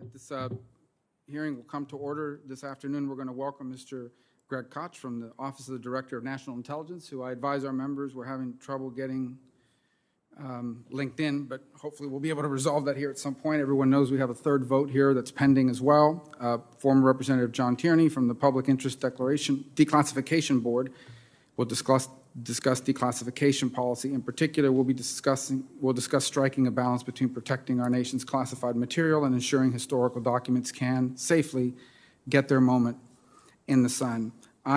This hearing will come to order this afternoon. We're going to welcome Mr. Greg Koch from the Office of the Director of National Intelligence, who I advise our members we're having trouble getting linked in, but hopefully we'll be able to resolve that here at some point. Everyone knows we have a third vote here that's pending as well. Former Representative John Tierney from the Public Interest Declassification Board will discuss declassification policy. In particular, we'll discuss striking a balance between protecting our nation's classified material and ensuring historical documents can safely get their moment in the sun.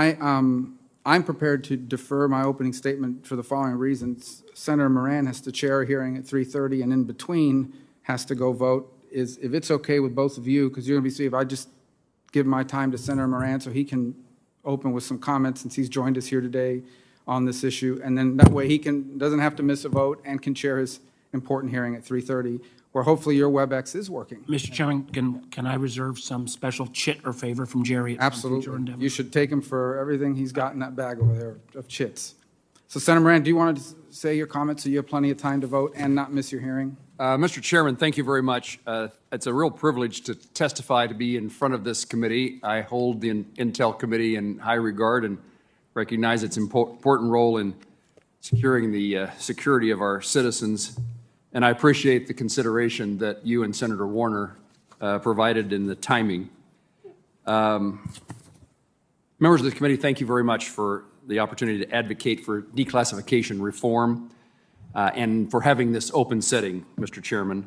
I'm prepared to defer my opening statement for the following reasons. Senator Moran has to chair a hearing at 3:30, and in between has to go vote. If it's okay with both of you, because you're going to be seeing if I just give my time to Senator Moran so he can open with some comments since he's joined us here today on this issue, and then that way he doesn't have to miss a vote and can chair his important hearing at 3:30, where hopefully your WebEx is working. Mr. Chairman, can I reserve some special chit or favor from Jerry? Absolutely. You should take him for everything he's got in that bag over there of chits. So, Senator Moran, do you want to say your comments so you have plenty of time to vote and not miss your hearing? Mr. Chairman, thank you very much. It's a real privilege to testify, to be in front of this committee. I hold the Intel Committee in high regard and recognize its important role in securing the security of our citizens. And I appreciate the consideration that you and Senator Warner provided in the timing. Members of the committee, thank you very much for the opportunity to advocate for declassification reform and for having this open setting, Mr. Chairman.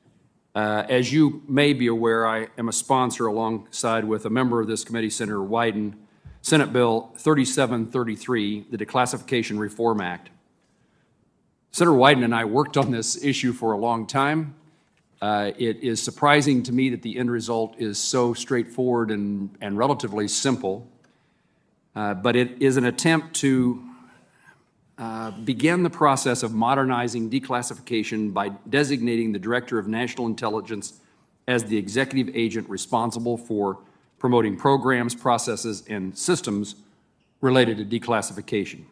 As you may be aware, I am a sponsor alongside with a member of this committee, Senator Wyden, Senate Bill 3733, the Declassification Reform Act. Senator Wyden and I worked on this issue for a long time. It is surprising to me that the end result is so straightforward and relatively simple, but it is an attempt to begin the process of modernizing declassification by designating the Director of National Intelligence as the executive agent responsible for promoting programs, processes, and systems related to declassification.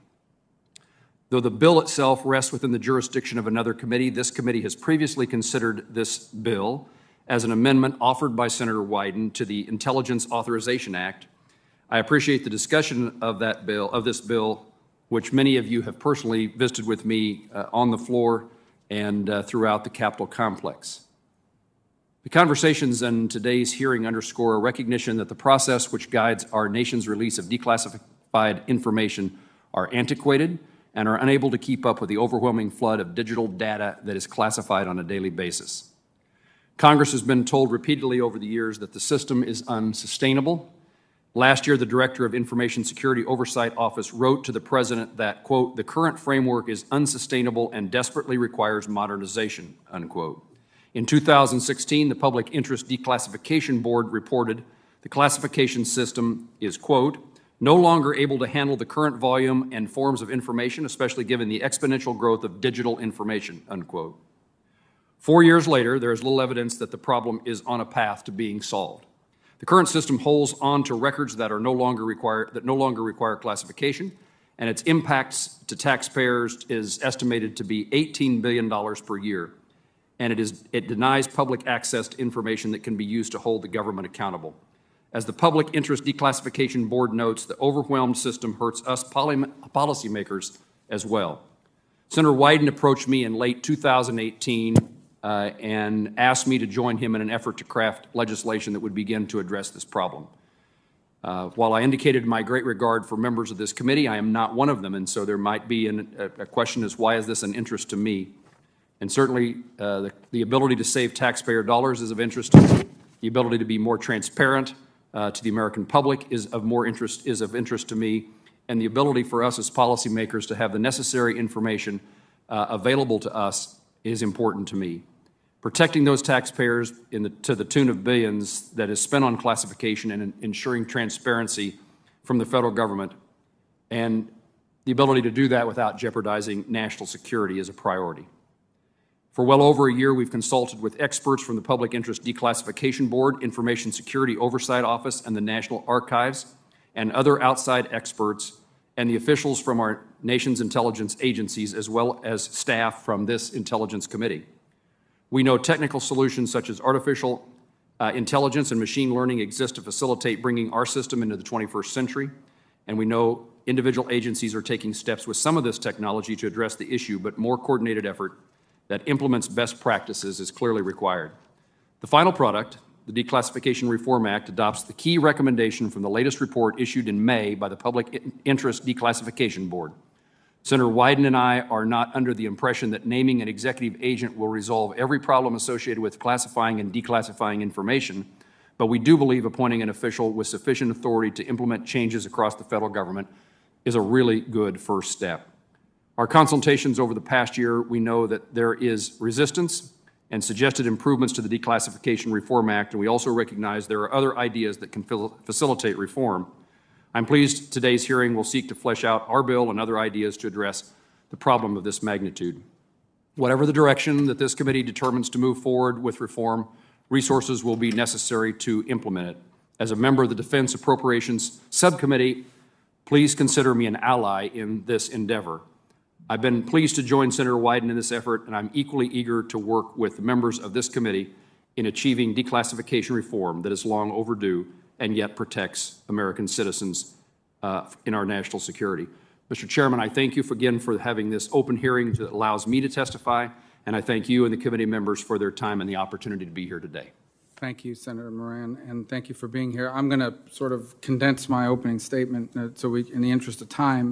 Though the bill itself rests within the jurisdiction of another committee, this committee has previously considered this bill as an amendment offered by Senator Wyden to the Intelligence Authorization Act. I appreciate the discussion of this bill, which many of you have personally visited with me on the floor and throughout the Capitol complex. The conversations in today's hearing underscore a recognition that the process which guides our nation's release of declassified information are antiquated and are unable to keep up with the overwhelming flood of digital data that is classified on a daily basis. Congress has been told repeatedly over the years that the system is unsustainable. Last year, the Director of Information Security Oversight Office wrote to the President that, quote, "the current framework is unsustainable and desperately requires modernization," unquote. In 2016, the Public Interest Declassification Board reported the classification system is, quote, "no longer able to handle the current volume and forms of information, especially given the exponential growth of digital information," unquote. 4 years later, there is little evidence that the problem is on a path to being solved. The current system holds on to records that no longer require classification, and its impacts to taxpayers is estimated to be $18 billion per year. And it denies public access to information that can be used to hold the government accountable. As the Public Interest Declassification Board notes, the overwhelmed system hurts us policymakers as well. Senator Wyden approached me in late 2018 and asked me to join him in an effort to craft legislation that would begin to address this problem. While I indicated my great regard for members of this committee, I am not one of them, and so there might be a question as why is this an interest to me? And certainly the ability to save taxpayer dollars is of interest to me. The ability to be more transparent to the American public is of interest to me, and the ability for us as policymakers to have the necessary information available to us is important to me. Protecting those taxpayers to the tune of billions that is spent on classification and ensuring transparency from the federal government, and the ability to do that without jeopardizing national security is a priority. For well over a year, we've consulted with experts from the Public Interest Declassification Board, Information Security Oversight Office, and the National Archives, and other outside experts, and the officials from our nation's intelligence agencies, as well as staff from this Intelligence Committee. We know technical solutions such as artificial Intelligence and machine learning exist to facilitate bringing our system into the 21st century, and we know individual agencies are taking steps with some of this technology to address the issue, but more coordinated effort that implements best practices is clearly required. The final product, the Declassification Reform Act, adopts the key recommendation from the latest report issued in May by the Public Interest Declassification Board. Senator Wyden and I are not under the impression that naming an executive agent will resolve every problem associated with classifying and declassifying information, but we do believe appointing an official with sufficient authority to implement changes across the federal government is a really good first step. Our consultations over the past year, we know that there is resistance and suggested improvements to the Declassification Reform Act, and we also recognize there are other ideas that can facilitate reform. I'm pleased today's hearing will seek to flesh out our bill and other ideas to address the problem of this magnitude. Whatever the direction that this committee determines to move forward with reform, resources will be necessary to implement it. As a member of the Defense Appropriations Subcommittee, please consider me an ally in this endeavor. I've been pleased to join Senator Wyden in this effort, and I'm equally eager to work with the members of this committee in achieving declassification reform that is long overdue and yet protects American citizens in our national security. Mr. Chairman, I thank you again for having this open hearing that allows me to testify, and I thank you and the committee members for their time and the opportunity to be here today. Thank you, Senator Moran, and thank you for being here. I'm going to sort of condense my opening statement so we, in the interest of time.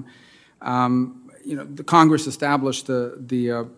The Congress established the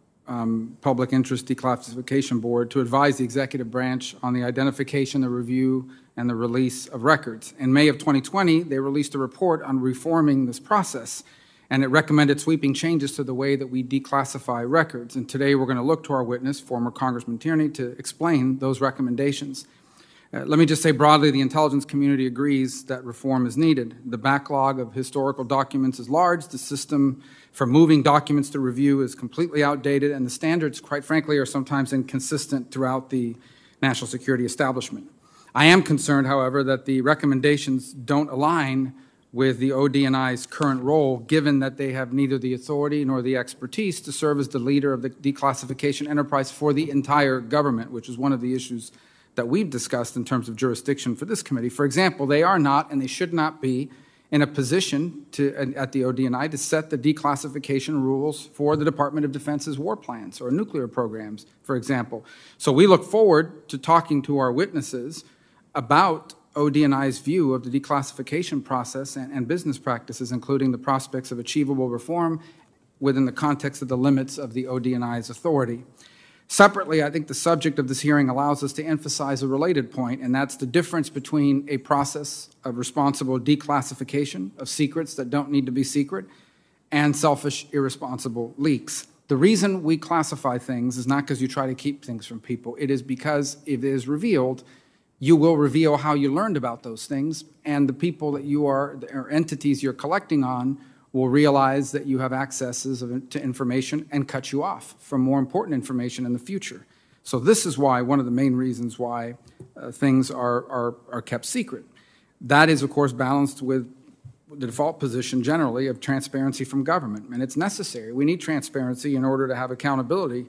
Public Interest Declassification Board to advise the executive branch on the identification, the review, and the release of records. In May of 2020, they released a report on reforming this process, and it recommended sweeping changes to the way that we declassify records. And today we're going to look to our witness, former Congressman Tierney, to explain those recommendations. Let me just say broadly, the intelligence community agrees that reform is needed. The backlog of historical documents is large, the system for moving documents to review is completely outdated, and the standards, quite frankly, are sometimes inconsistent throughout the national security establishment. I am concerned, however, that the recommendations don't align with the ODNI's current role, given that they have neither the authority nor the expertise to serve as the leader of the declassification enterprise for the entire government, which is one of the issues that we've discussed in terms of jurisdiction for this committee. For example, they are not, and they should not be, in a position at the ODNI to set the declassification rules for the Department of Defense's war plans or nuclear programs, for example. So we look forward to talking to our witnesses about ODNI's view of the declassification process and business practices, including the prospects of achievable reform within the context of the limits of the ODNI's authority. Separately, I think the subject of this hearing allows us to emphasize a related point, and that's the difference between a process of responsible declassification of secrets that don't need to be secret and selfish, irresponsible leaks. The reason we classify things is not because you try to keep things from people. It is because if it is revealed, you will reveal how you learned about those things, and the people that you are, or entities you're collecting on, will realize that you have accesses to information and cut you off from more important information in the future. So this is why, one of the main reasons why things are kept secret. That is, of course, balanced with the default position generally of transparency from government, and it's necessary. We need transparency in order to have accountability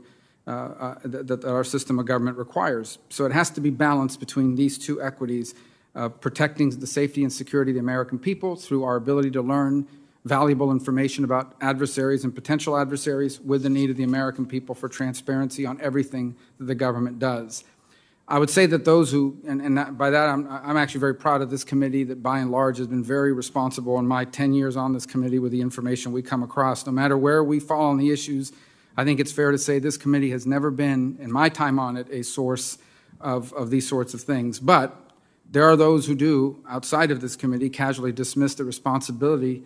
that our system of government requires. So it has to be balanced between these two equities, protecting the safety and security of the American people through our ability to learn valuable information about adversaries and potential adversaries with the need of the American people for transparency on everything that the government does. I would say that those who, by that I'm actually very proud of this committee that by and large has been very responsible in my 10 years on this committee with the information we come across. No matter where we fall on the issues, I think it's fair to say this committee has never been, in my time on it, a source of these sorts of things. But there are those who do, outside of this committee, casually dismiss the responsibility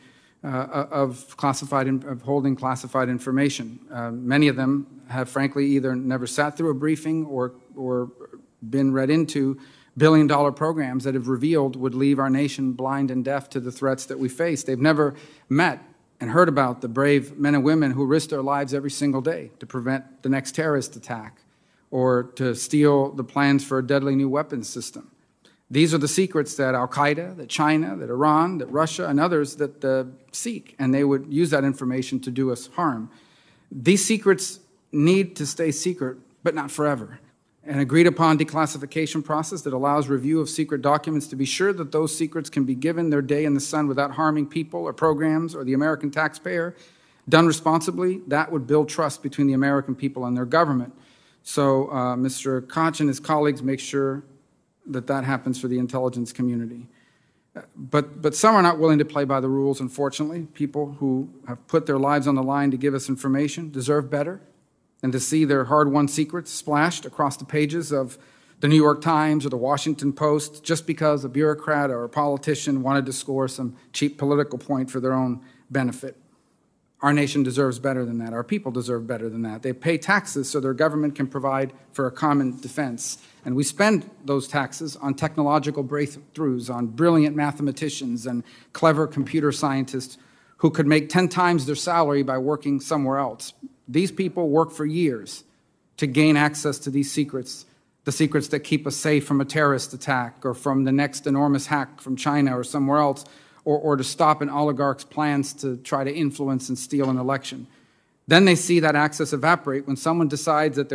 of holding classified information. Many of them have, frankly, either never sat through a briefing or been read into billion-dollar programs that have revealed would leave our nation blind and deaf to the threats that we face. They've never met and heard about the brave men and women who risk their lives every single day to prevent the next terrorist attack or to steal the plans for a deadly new weapons system. These are the secrets that al-Qaeda, that China, that Iran, that Russia, and others that seek, and they would use that information to do us harm. These secrets need to stay secret, but not forever. an agreed-upon declassification process that allows review of secret documents to be sure that those secrets can be given their day in the sun without harming people or programs or the American taxpayer, done responsibly, that would build trust between the American people and their government. So Mr. Koch and his colleagues make sure that that happens for the intelligence community. But some are not willing to play by the rules, unfortunately. People who have put their lives on the line to give us information deserve better than to see their hard-won secrets splashed across the pages of the New York Times or the Washington Post just because a bureaucrat or a politician wanted to score some cheap political point for their own benefit. Our nation deserves better than that. Our people deserve better than that. They pay taxes so their government can provide for a common defense. And we spend those taxes on technological breakthroughs, on brilliant mathematicians and clever computer scientists who could make 10 times their salary by working somewhere else. These people work for years to gain access to these secrets, the secrets that keep us safe from a terrorist attack or from the next enormous hack from China or somewhere else, or to stop an oligarch's plans to try to influence and steal an election. Then they see that access evaporate when someone decides that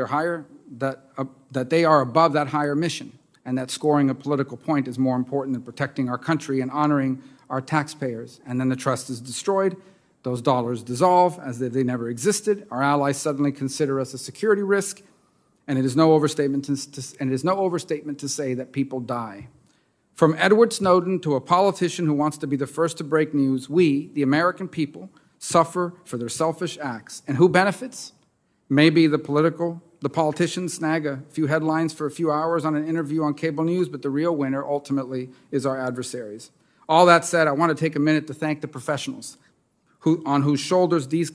that they are above that higher mission and that scoring a political point is more important than protecting our country and honoring our taxpayers. And then the trust is destroyed. Those dollars dissolve as if they never existed. Our allies suddenly consider us a security risk, and it is no overstatement to say that people die. From Edward Snowden to a politician who wants to be the first to break news, we, the American people, suffer for their selfish acts. And who benefits? Maybe the politicians snag a few headlines for a few hours on an interview on cable news, but the real winner ultimately is our adversaries. All that said, I want to take a minute to thank the professionals on whose shoulders these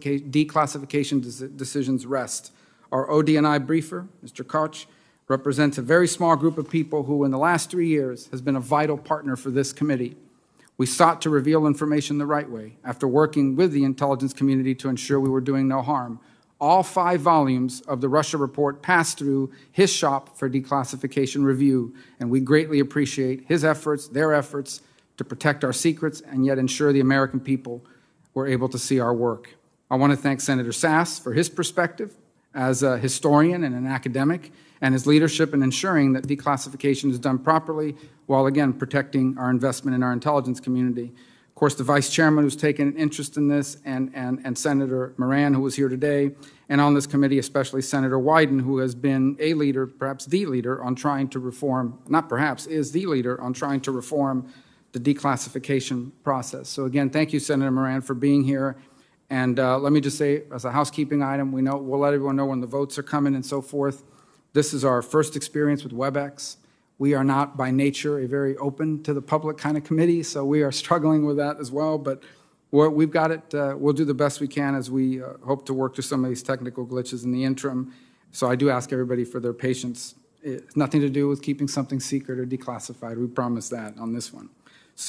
declassification decisions rest. Our ODNI briefer, Mr. Koch, represents a very small group of people who in the last 3 years has been a vital partner for this committee. We sought to reveal information the right way after working with the intelligence community to ensure we were doing no harm. All 5 volumes of the Russia report passed through his shop for declassification review, and we greatly appreciate his efforts, their efforts, to protect our secrets and yet ensure the American people were able to see our work. I want to thank Senator Sass for his perspective as a historian and an academic, and his leadership in ensuring that declassification is done properly while, again, protecting our investment in our intelligence community. Of course, the Vice Chairman who's taken an interest in this, and Senator Moran, who was here today, and on this committee, especially Senator Wyden, who has been a leader, perhaps the leader, on trying to reform, not perhaps, is the leader on trying to reform the declassification process. So again, thank you, Senator Moran, for being here. And let me just say, as a housekeeping item, we'll let everyone know when the votes are coming and so forth. This is our first experience with WebEx. We are not, by nature, a very open to the public kind of committee, so we are struggling with that as well. But we've got it. We'll do the best we can as we hope to work through some of these technical glitches in the interim. So I do ask everybody for their patience. It's nothing to do with keeping something secret or declassified. We promise that on this one.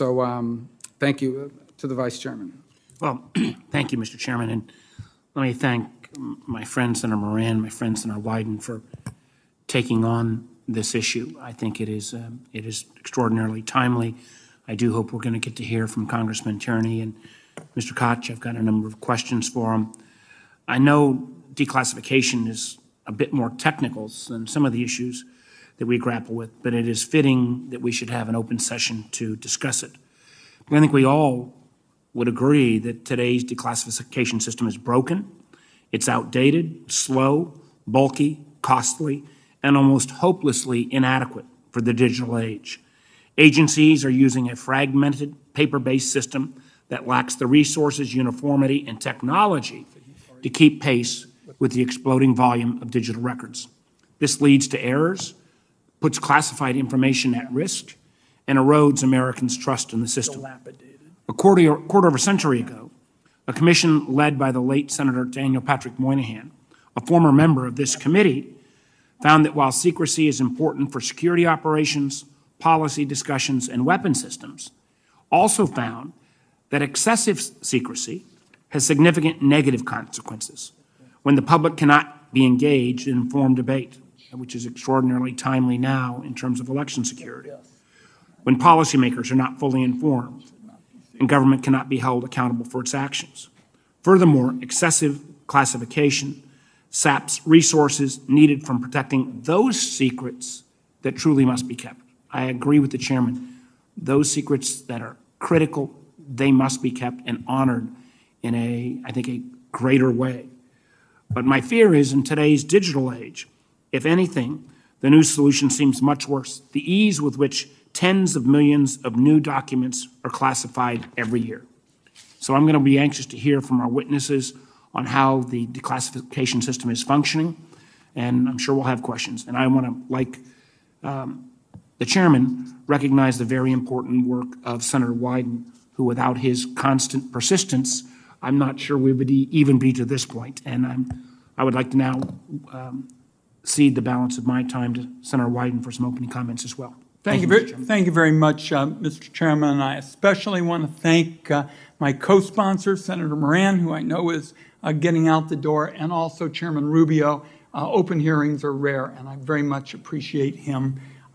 So thank you to the Vice Chairman. Well, thank you, Mr. Chairman, and let me thank my friend Senator Moran, my friend Senator Wyden for taking on this issue. I think it is extraordinarily timely. I do hope we're going to get to hear from Congressman Tierney and Mr. Koch. I've got a number of questions for him. I know declassification is a bit more technical than some of the issues that we grapple with, but it is fitting that we should have an open session to discuss it. I think we all would agree that today's declassification system is broken, it's outdated, slow, bulky, costly, and almost hopelessly inadequate for the digital age. Agencies are using a fragmented, paper-based system that lacks the resources, uniformity, and technology to keep pace with the exploding volume of digital records. This leads to errors, puts classified information at risk, and erodes Americans' trust in the system. A quarter of a century ago, a commission led by the late Senator Daniel Patrick Moynihan, a former member of this committee, found that while secrecy is important for security operations, policy discussions, and weapon systems, also found that excessive secrecy has significant negative consequences when the public cannot be engaged in informed debate, which is extraordinarily timely now in terms of election security, when policymakers are not fully informed, and government cannot be held accountable for its actions. Furthermore, excessive classification saps resources needed from protecting those secrets that truly must be kept. I agree with the chairman. Those secrets that are critical, they must be kept and honored in I think, a greater way. But my fear is in today's digital age, if anything, the new solution seems much worse. The ease with which tens of millions of new documents are classified every year. So I'm going to be anxious to hear from our witnesses on how the declassification system is functioning, and I'm sure we'll have questions. And I want to, like the chairman, recognize the very important work of Senator Wyden, who without his constant persistence, I'm not sure we would even be to this point. And I would like to now cede the balance of my time to Senator Wyden for some opening comments as well. Thank you very much, Mr. Chairman. And I especially want to thank my co-sponsor, Senator Moran, who I know is getting out the door, and also Chairman Rubio. Open hearings are rare, and I very much appreciate him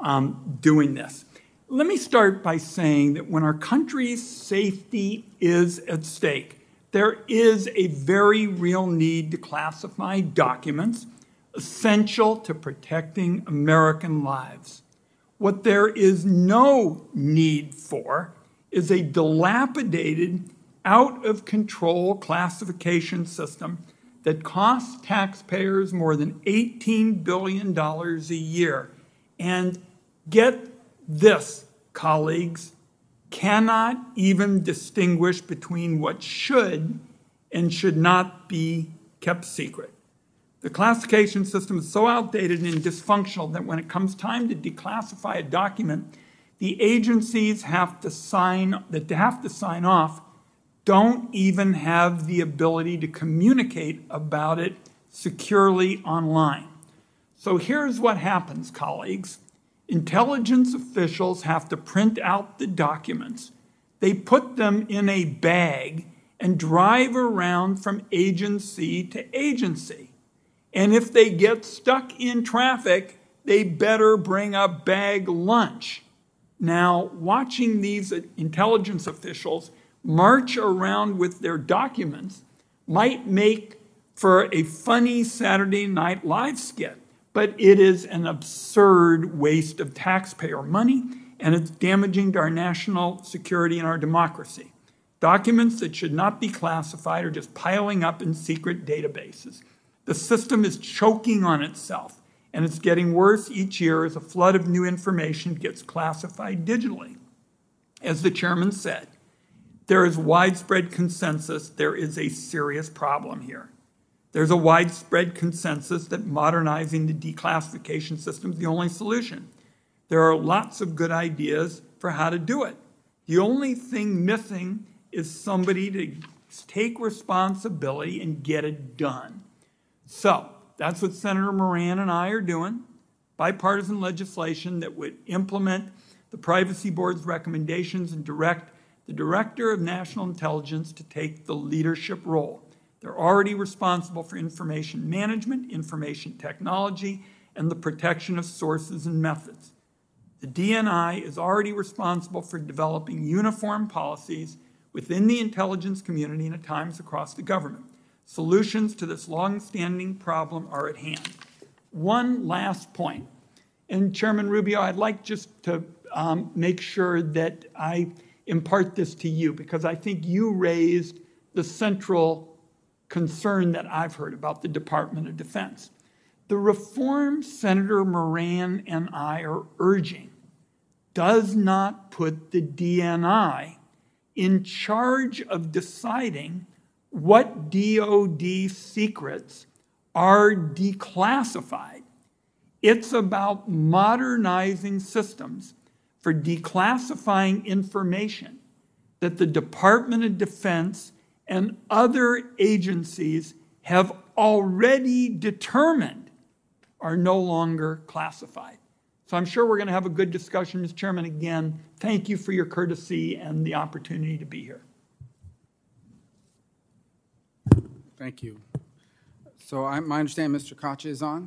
doing this. Let me start by saying that when our country's safety is at stake, there is a very real need to classify documents essential to protecting American lives. What there is no need for is a dilapidated, out-of-control classification system that costs taxpayers more than $18 billion a year. And get this, colleagues, cannot even distinguish between what should and should not be kept secret. The classification system is so outdated and dysfunctional that when it comes time to declassify a document, the agencies have to sign off don't even have the ability to communicate about it securely online. So here's what happens, colleagues. Intelligence officials have to print out the documents. They put them in a bag and drive around from agency to agency. And if they get stuck in traffic, they better bring a bag lunch. Now, watching these intelligence officials march around with their documents might make for a funny Saturday Night Live skit, but it is an absurd waste of taxpayer money, and it's damaging to our national security and our democracy. Documents that should not be classified are just piling up in secret databases. The system is choking on itself, and it's getting worse each year as a flood of new information gets classified digitally. As the chairman said, there is widespread consensus there is a serious problem here. There's a widespread consensus that modernizing the declassification system is the only solution. There are lots of good ideas for how to do it. The only thing missing is somebody to take responsibility and get it done. So that's what Senator Moran and I are doing, bipartisan legislation that would implement the Privacy Board's recommendations and direct the Director of National Intelligence to take the leadership role. They're already responsible for information management, information technology, and the protection of sources and methods. The DNI is already responsible for developing uniform policies within the intelligence community and at times across the government. Solutions to this long-standing problem are at hand. One last point, and Chairman Rubio, I'd like just to make sure that I impart this to you, because I think you raised the central concern that I've heard about the Department of Defense. The reform Senator Moran and I are urging does not put the DNI in charge of deciding what DOD secrets are declassified. It's about modernizing systems for declassifying information that the Department of Defense and other agencies have already determined are no longer classified. So I'm sure we're going to have a good discussion, Mr. Chairman. Again, thank you for your courtesy and the opportunity to be here. Thank you. So I understand Mr. Koch is on.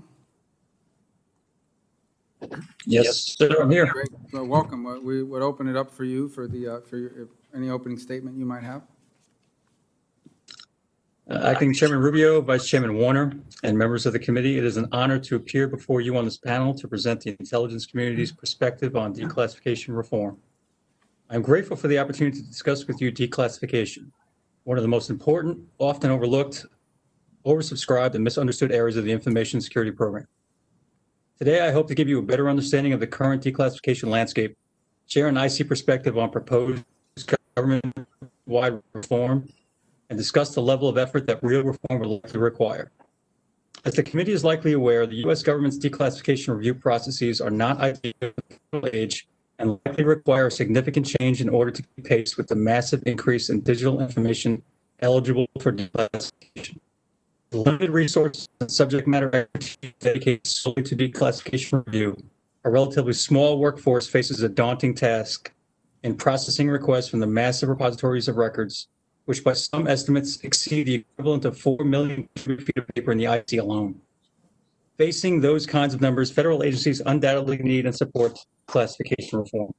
Yes, sir, I'm here. Great. So welcome. We would open it up for you for any opening statement you might have. Acting Chairman Rubio, Vice Chairman Warner, and members of the committee, it is an honor to appear before you on this panel to present the intelligence community's perspective on declassification reform. I'm grateful for the opportunity to discuss with you declassification, one of the most important, often overlooked, oversubscribed, and misunderstood areas of the information security program. Today, I hope to give you a better understanding of the current declassification landscape, share an IC perspective on proposed government-wide reform, and discuss the level of effort that real reform will likely require. As the committee is likely aware, the U.S. government's declassification review processes are not ideal age and likely require a significant change in order to keep pace with the massive increase in digital information eligible for declassification. The limited resources and subject matter expertise dedicated solely to declassification review, a relatively small workforce faces a daunting task in processing requests from the massive repositories of records, which by some estimates exceed the equivalent of 4 million cubic feet of paper in the IC alone. Facing those kinds of numbers, federal agencies undoubtedly need and support classification reform.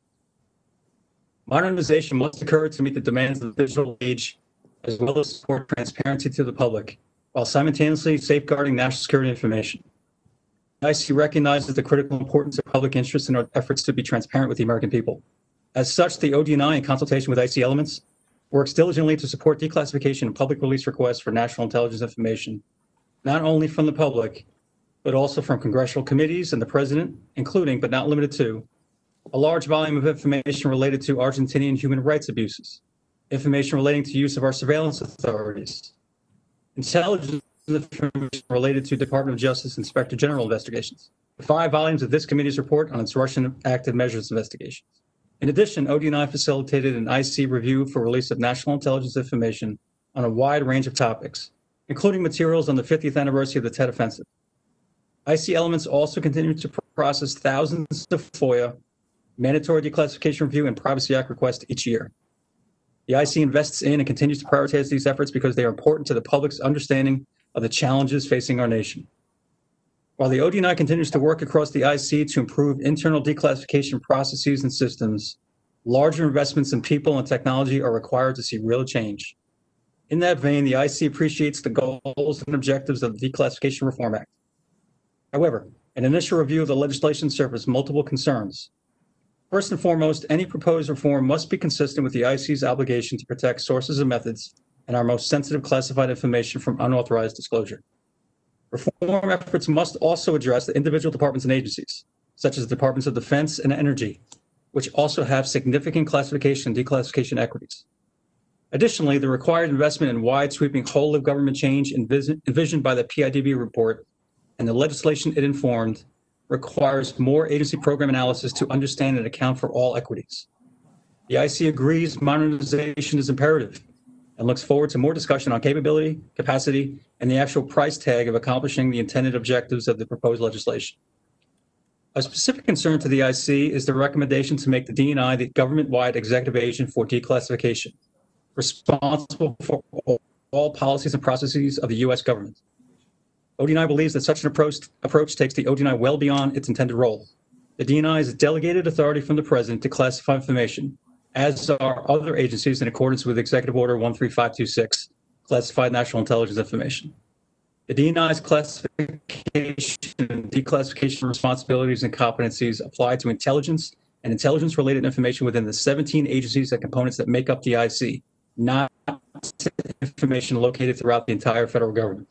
Modernization must occur to meet the demands of the digital age, as well as support transparency to the public, while simultaneously safeguarding national security information. The IC recognizes the critical importance of public interest in our efforts to be transparent with the American people. As such, the ODNI, in consultation with IC Elements, works diligently to support declassification and public release requests for national intelligence information, not only from the public, but also from congressional committees and the president, including, but not limited to, a large volume of information related to Argentinian human rights abuses, information relating to use of our surveillance authorities, intelligence information related to Department of Justice Inspector General investigations, 5 volumes of this committee's report on its Russian active measures investigations. In addition, ODNI facilitated an IC review for release of national intelligence information on a wide range of topics, including materials on the 50th anniversary of the Tet Offensive. IC Elements also continue to process thousands of FOIA, mandatory declassification review, and Privacy Act requests each year. The IC invests in and continues to prioritize these efforts because they are important to the public's understanding of the challenges facing our nation. While the ODNI continues to work across the IC to improve internal declassification processes and systems, larger investments in people and technology are required to see real change. In that vein, the IC appreciates the goals and objectives of the Declassification Reform Act. However, an initial review of the legislation surfaced multiple concerns. First and foremost, any proposed reform must be consistent with the IC's obligation to protect sources and methods and our most sensitive classified information from unauthorized disclosure. Reform efforts must also address the individual departments and agencies, such as the Departments of Defense and Energy, which also have significant classification and declassification equities. Additionally, the required investment in wide-sweeping whole-of-government change envisioned by the PIDB report and the legislation it informed requires more agency program analysis to understand and account for all equities. The IC agrees modernization is imperative and looks forward to more discussion on capability, capacity, and the actual price tag of accomplishing the intended objectives of the proposed legislation. A specific concern to the IC is the recommendation to make the DNI the government-wide executive agent for declassification, responsible for all policies and processes of the U.S. government. ODNI believes that such an approach takes the ODNI well beyond its intended role. The DNI is a delegated authority from the president to classify information, as are other agencies in accordance with Executive Order 13526, Classified National Intelligence Information. The DNI's classification and declassification responsibilities and competencies apply to intelligence and intelligence-related information within the 17 agencies and components that make up the IC, not information located throughout the entire federal government.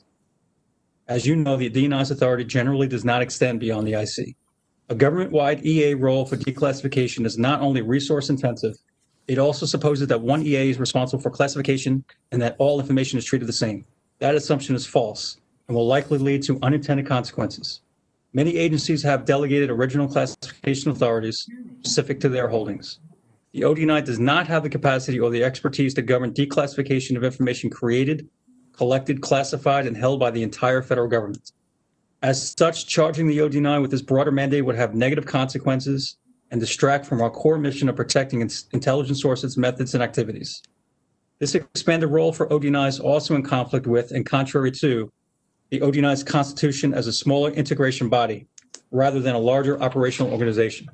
As you know, the DNI's authority generally does not extend beyond the IC. A government-wide EA role for declassification is not only resource-intensive, it also supposes that one EA is responsible for classification and that all information is treated the same. That assumption is false and will likely lead to unintended consequences. Many agencies have delegated original classification authorities specific to their holdings. The ODNI does not have the capacity or the expertise to govern declassification of information created, collected, classified, and held by the entire federal government. As such, charging the ODNI with this broader mandate would have negative consequences and distract from our core mission of protecting intelligence sources, methods, and activities. This expanded role for ODNI is also in conflict with and contrary to the ODNI's constitution as a smaller integration body rather than a larger operational organization.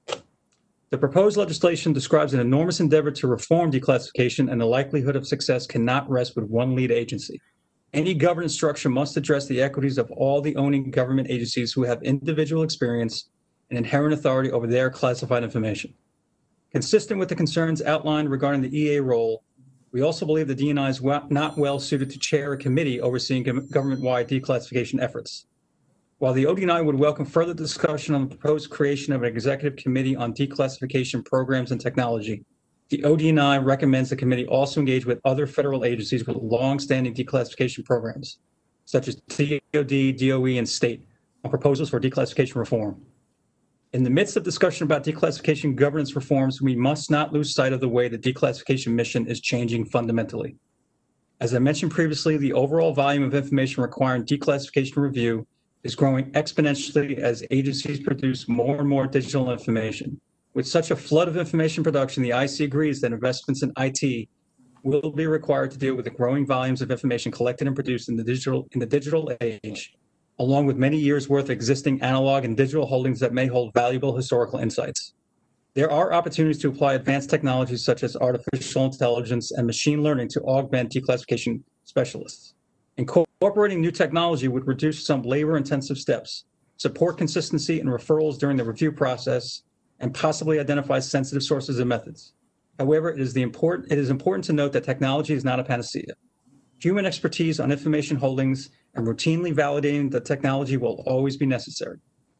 The proposed legislation describes an enormous endeavor to reform declassification, and the likelihood of success cannot rest with one lead agency. Any governance structure must address the equities of all the owning government agencies who have individual experience and inherent authority over their classified information. Consistent with the concerns outlined regarding the EA role, we also believe the DNI is not well suited to chair a committee overseeing government-wide declassification efforts. While the ODNI would welcome further discussion on the proposed creation of an executive committee on declassification programs and technology, the ODNI recommends the committee also engage with other federal agencies with long-standing declassification programs, such as DoD, DOE, and state, on proposals for declassification reform. In the midst of discussion about declassification governance reforms, we must not lose sight of the way the declassification mission is changing fundamentally. As I mentioned previously, the overall volume of information requiring declassification review is growing exponentially as agencies produce more and more digital information. With such a flood of information production, the IC agrees that investments in IT will be required to deal with the growing volumes of information collected and produced in the digital age, along with many years' worth of existing analog and digital holdings that may hold valuable historical insights. There are opportunities to apply advanced technologies such as artificial intelligence and machine learning to augment declassification specialists. Incorporating new technology would reduce some labor-intensive steps, support consistency and referrals during the review process, and possibly identify sensitive sources and methods. However, it is important to note that technology is not a panacea. Human expertise on information holdings and routinely validating the technology will always be necessary.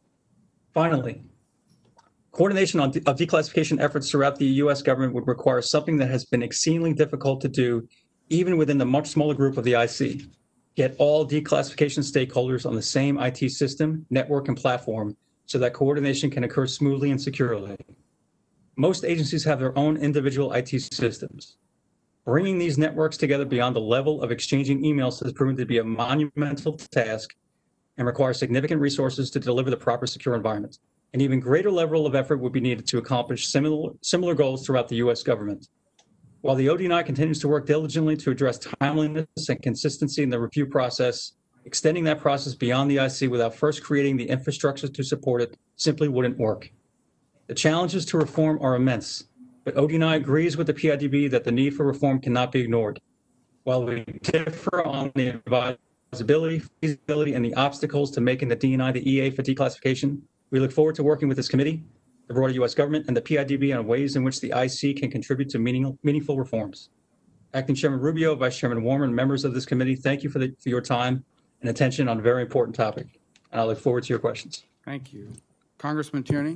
Finally, coordination of declassification efforts throughout the U.S. government would require something that has been exceedingly difficult to do, even within the much smaller group of the IC. Get all declassification stakeholders on the same IT system, network, and platform so that coordination can occur smoothly and securely. Most agencies have their own individual IT systems. Bringing these networks together beyond the level of exchanging emails has proven to be a monumental task and requires significant resources to deliver the proper secure environment. An even greater level of effort would be needed to accomplish similar goals throughout the U.S. government. While the ODNI continues to work diligently to address timeliness and consistency in the review process, extending that process beyond the IC without first creating the infrastructure to support it simply wouldn't work. The challenges to reform are immense, but ODNI agrees with the PIDB that the need for reform cannot be ignored. While we differ on the advisability, feasibility, and the obstacles to making the DNI the EA for declassification, we look forward to working with this committee, the broader U.S. government, and the PIDB on ways in which the IC can contribute to meaningful reforms. Acting Chairman Rubio, Vice Chairman Warmer, and members of this committee, thank you for your time and attention on a very important topic. And I look forward to your questions. Thank you. Congressman Tierney?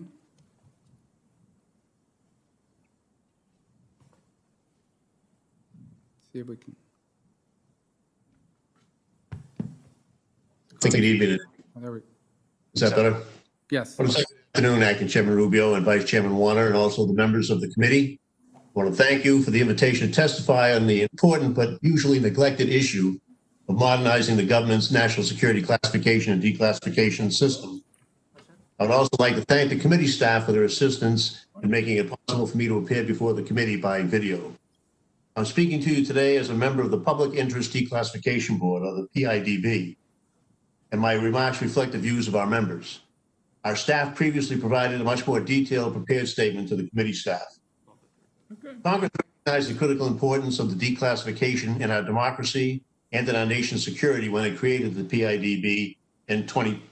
See if we can. Good evening. Oh, there we go. Is that better? Yes. Good afternoon, Acting Chairman Rubio and Vice Chairman Warner, and also the members of the committee. I want to thank you for the invitation to testify on the important but usually neglected issue of modernizing the government's national security classification and declassification system. I would also like to thank the committee staff for their assistance in making it possible for me to appear before the committee by video. I'm speaking to you today as a member of the Public Interest Declassification Board, or the PIDB, and my remarks reflect the views of our members. Our staff previously provided a much more detailed prepared statement to the committee staff. Congress recognized the critical importance of the declassification in our democracy and in our nation's security when it created the PIDB in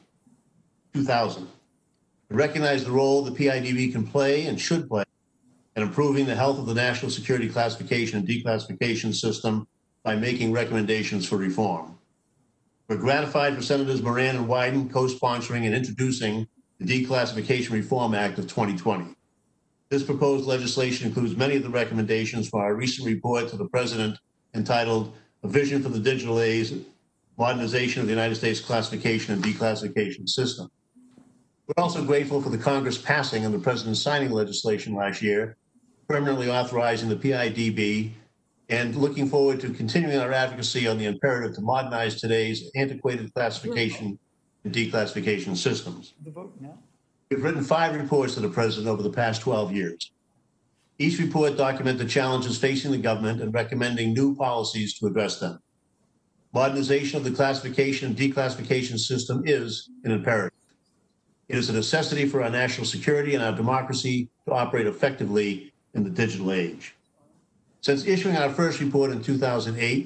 2000. It recognized the role the PIDB can play and should play in improving the health of the national security classification and declassification system by making recommendations for reform. We're gratified for Senators Moran and Wyden co-sponsoring and introducing the Declassification Reform Act of 2020. This proposed legislation includes many of the recommendations from our recent report to the President entitled A Vision for the Digital Age, Modernization of the United States Classification and Declassification System. We're also grateful for the Congress passing and the President signing legislation last year, permanently authorizing the PIDB, and looking forward to continuing our advocacy on the imperative to modernize today's antiquated classification and declassification systems. We've written 5 reports to the President over the past 12 years. Each report documents the challenges facing the government and recommending new policies to address them. Modernization of the classification and declassification system is an imperative. It is a necessity for our national security and our democracy to operate effectively in the digital age. Since issuing our first report in 2008,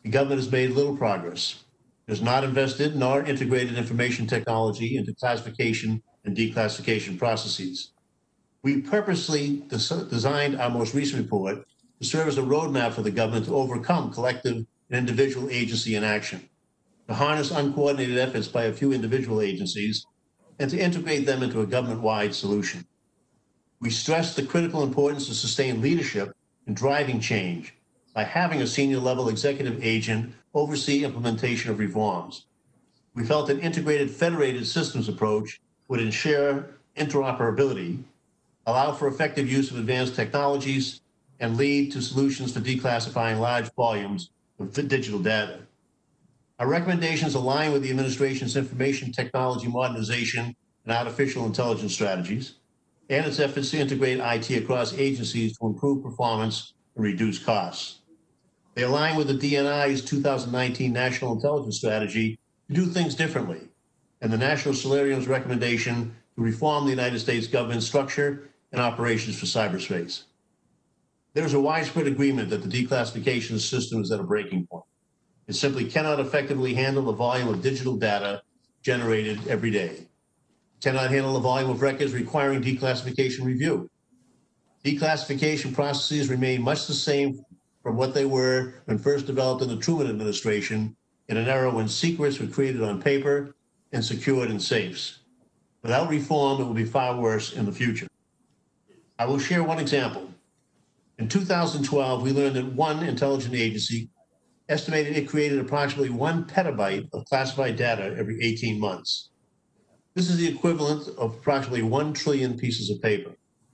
the government has made little progress. It has not invested nor integrated information technology into classification and declassification processes. We purposely designed our most recent report to serve as a roadmap for the government to overcome collective and individual agency inaction, to harness uncoordinated efforts by a few individual agencies, and to integrate them into a government-wide solution. We stress the critical importance of sustained leadership in driving change by having a senior-level executive agent oversee implementation of reforms. We felt an integrated federated systems approach would ensure interoperability, allow for effective use of advanced technologies, and lead to solutions for declassifying large volumes of digital data. Our recommendations align with the administration's information technology modernization and artificial intelligence strategies, and its efforts to integrate IT across agencies to improve performance and reduce costs. They align with the DNI's 2019 National Intelligence Strategy to do things differently, and the National Solarium's recommendation to reform the United States government structure and operations for cyberspace. There is a widespread agreement that the declassification system is at a breaking point. It simply cannot effectively handle the volume of digital data generated every day. It cannot handle the volume of records requiring declassification review. Declassification processes remain much the same from what they were when first developed in the Truman administration, in an era when secrets were created on paper and secured in safes. Without reform, it will be far worse in the future. I will share one example. In 2012, we learned that one intelligence agency estimated it created approximately 1 petabyte of classified data every 18 months. This is the equivalent of approximately 1 trillion pieces of paper.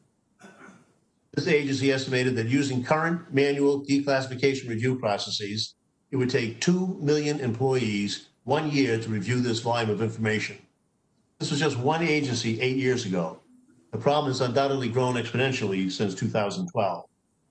This agency estimated that using current manual declassification review processes, it would take 2 million employees 1 year to review this volume of information. This was just one agency 8 years ago. The problem has undoubtedly grown exponentially since 2012.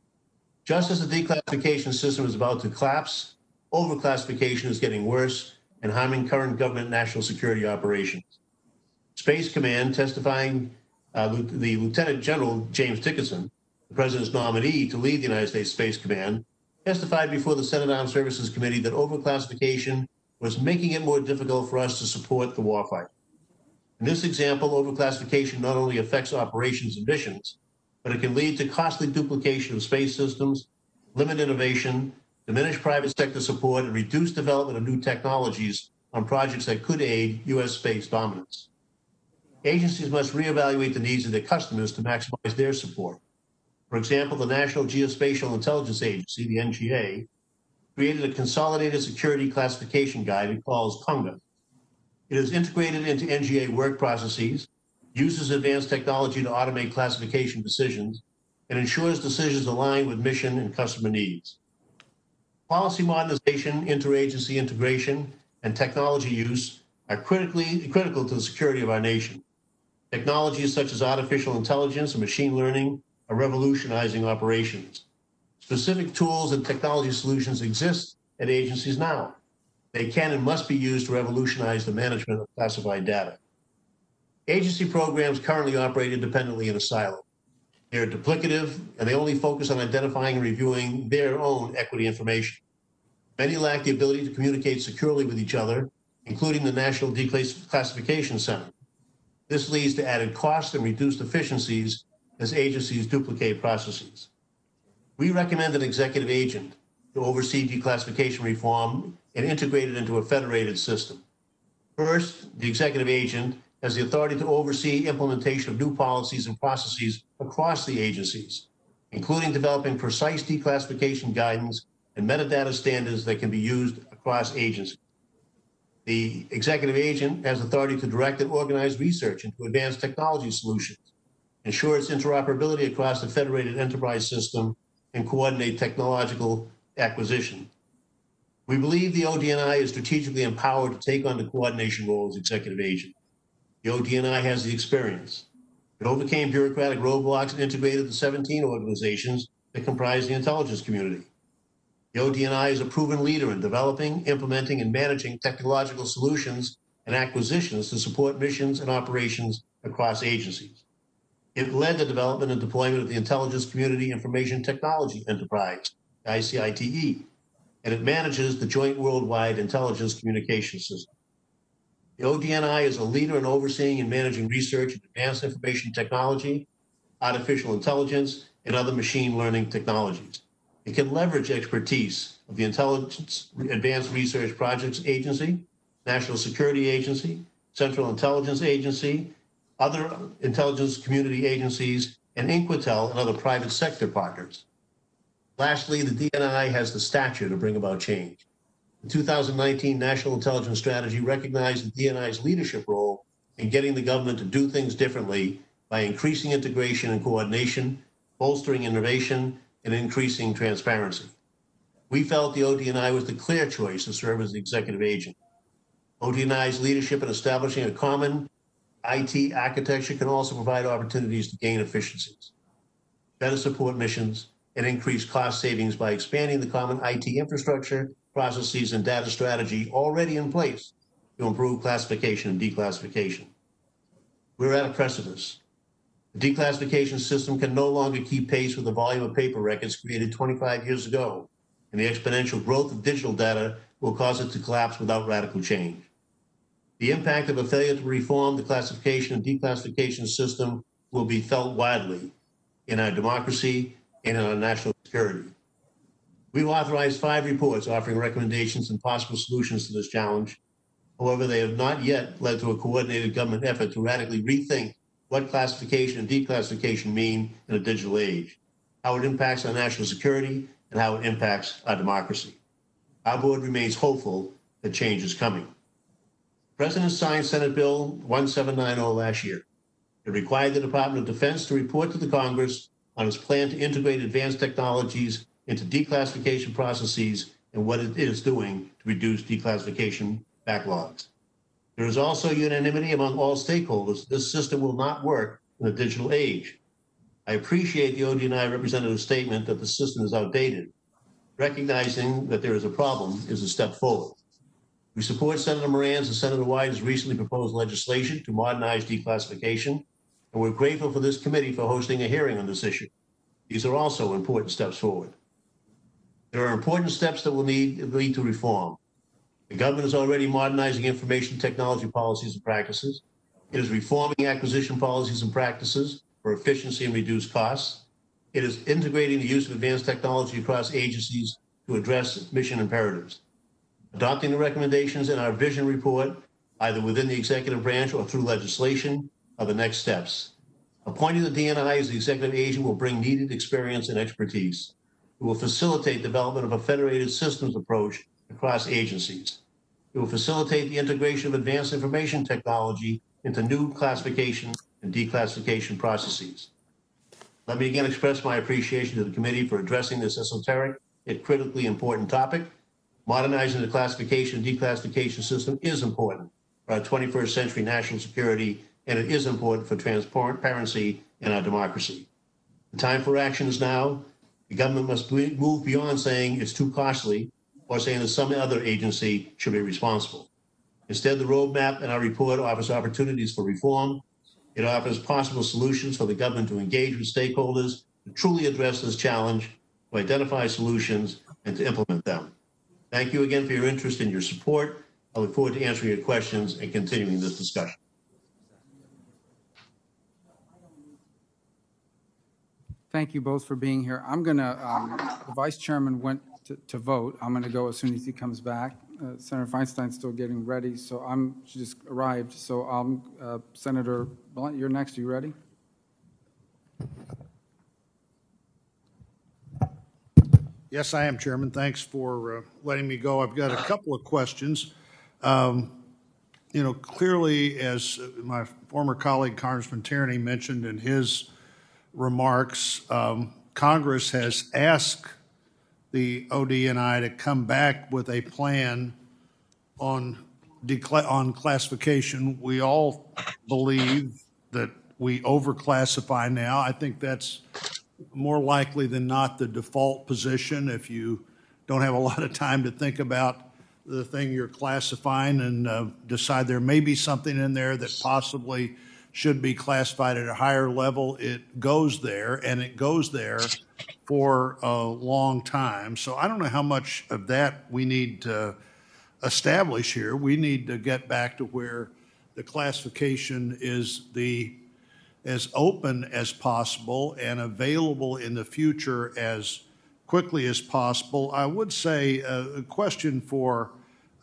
Just as the declassification system is about to collapse, overclassification is getting worse and harming current government national security operations. Space Command, testifying the Lieutenant General James Dickinson, the President's nominee to lead the United States Space Command, testified before the Senate Armed Services Committee that overclassification was making it more difficult for us to support the warfighter. In this example, overclassification not only affects operations and missions, but it can lead to costly duplication of space systems, limit innovation, diminish private sector support, and reduce development of new technologies on projects that could aid U.S. space dominance. Agencies must reevaluate the needs of their customers to maximize their support. For example, the National Geospatial Intelligence Agency, the NGA, created a consolidated security classification guide it calls CONGA. It is integrated into NGA work processes, uses advanced technology to automate classification decisions, and ensures decisions align with mission and customer needs. Policy modernization, interagency integration, and technology use are critical to the security of our nation. Technologies such as artificial intelligence and machine learning are revolutionizing operations. Specific tools and technology solutions exist at agencies now. They can and must be used to revolutionize the management of classified data. Agency programs currently operate independently in a silo. They are duplicative, and they only focus on identifying and reviewing their own equity information. Many lack the ability to communicate securely with each other, including the National Declassification Center. This leads to added costs and reduced efficiencies as agencies duplicate processes. We recommend an executive agent to oversee declassification reform and integrate it into a federated system. First, the executive agent has the authority to oversee implementation of new policies and processes across the agencies, including developing precise declassification guidance and metadata standards that can be used across agencies. The executive agent has authority to direct and organize research into advanced technology solutions, ensure its interoperability across the federated enterprise system, and coordinate technological acquisition. We believe the ODNI is strategically empowered to take on the coordination role as executive agent. The ODNI has the experience. It overcame bureaucratic roadblocks and integrated the 17 organizations that comprise the intelligence community. The ODNI is a proven leader in developing, implementing, and managing technological solutions and acquisitions to support missions and operations across agencies. It led the development and deployment of the Intelligence Community Information Technology Enterprise, ICITE, and it manages the Joint Worldwide Intelligence Communication System. The ODNI is a leader in overseeing and managing research in advanced information technology, artificial intelligence, and other machine learning technologies. It can leverage expertise of the Intelligence Advanced Research Projects Agency, National Security Agency, Central Intelligence Agency, other intelligence community agencies, and Inquitel and other private sector partners. Lastly, the DNI has the stature to bring about change. The 2019 National Intelligence Strategy recognized the DNI's leadership role in getting the government to do things differently by increasing integration and coordination, bolstering innovation, and increasing transparency. We felt the ODNI was the clear choice to serve as the executive agent. ODNI's leadership in establishing a common IT architecture can also provide opportunities to gain efficiencies, better support missions, and increase cost savings by expanding the common IT infrastructure, processes, and data strategy already in place to improve classification and declassification. We're at a precipice. The declassification system can no longer keep pace with the volume of paper records created 25 years ago, and the exponential growth of digital data will cause it to collapse without radical change. The impact of a failure to reform the classification and declassification system will be felt widely in our democracy and in our national security. We've authorized 5 reports offering recommendations and possible solutions to this challenge. However, they have not yet led to a coordinated government effort to radically rethink what classification and declassification mean in a digital age, how it impacts our national security, and how it impacts our democracy. Our board remains hopeful that change is coming. The President signed Senate Bill 1790 last year. It required the Department of Defense to report to the Congress on its plan to integrate advanced technologies into declassification processes and what it is doing to reduce declassification backlogs. There is also unanimity among all stakeholders that this system will not work in the digital age. I appreciate the ODNI representative's statement that the system is outdated. Recognizing that there is a problem is a step forward. We support Senator Moran's and Senator Wyden's recently proposed legislation to modernize declassification, and we're grateful for this committee for hosting a hearing on this issue. These are also important steps forward. There are important steps that will lead to reform. The government is already modernizing information technology policies and practices. It is reforming acquisition policies and practices for efficiency and reduced costs. It is integrating the use of advanced technology across agencies to address mission imperatives. Adopting the recommendations in our vision report, either within the executive branch or through legislation, are the next steps. Appointing the DNI as the executive agent will bring needed experience and expertise. It will facilitate development of a federated systems approach across agencies. It will facilitate the integration of advanced information technology into new classification and declassification processes. Let me again express my appreciation to the committee for addressing this esoteric yet critically important topic. Modernizing the classification and declassification system is important for our 21st century national security, and it is important for transparency in our democracy. The time for action is now. The government must move beyond saying it's too costly or saying that some other agency should be responsible. Instead, the roadmap in our report offers opportunities for reform. It offers possible solutions for the government to engage with stakeholders, to truly address this challenge, to identify solutions, and to implement them. Thank you again for your interest and your support. I look forward to answering your questions and continuing this discussion. Thank you both for being here. I'm going to, the vice chairman went to vote. I'm going to go as soon as he comes back. Senator Feinstein's still getting ready, so she just arrived. So Senator Blunt, you're next. Are you ready? Yes, I am, Chairman. Thanks for letting me go. I've got a couple of questions. Clearly, as my former colleague Congressman Tierney mentioned in his remarks, Congress has asked the ODNI to come back with a plan on classification. We all believe that we overclassify now. I think that's more likely than not the default position if you don't have a lot of time to think about the thing you're classifying and decide there may be something in there that possibly should be classified at a higher level, it goes there, and it goes there for a long time. So I don't know how much of that we need to establish here. We need to get back to where the classification is as open as possible and available in the future as quickly as possible. I would say a question for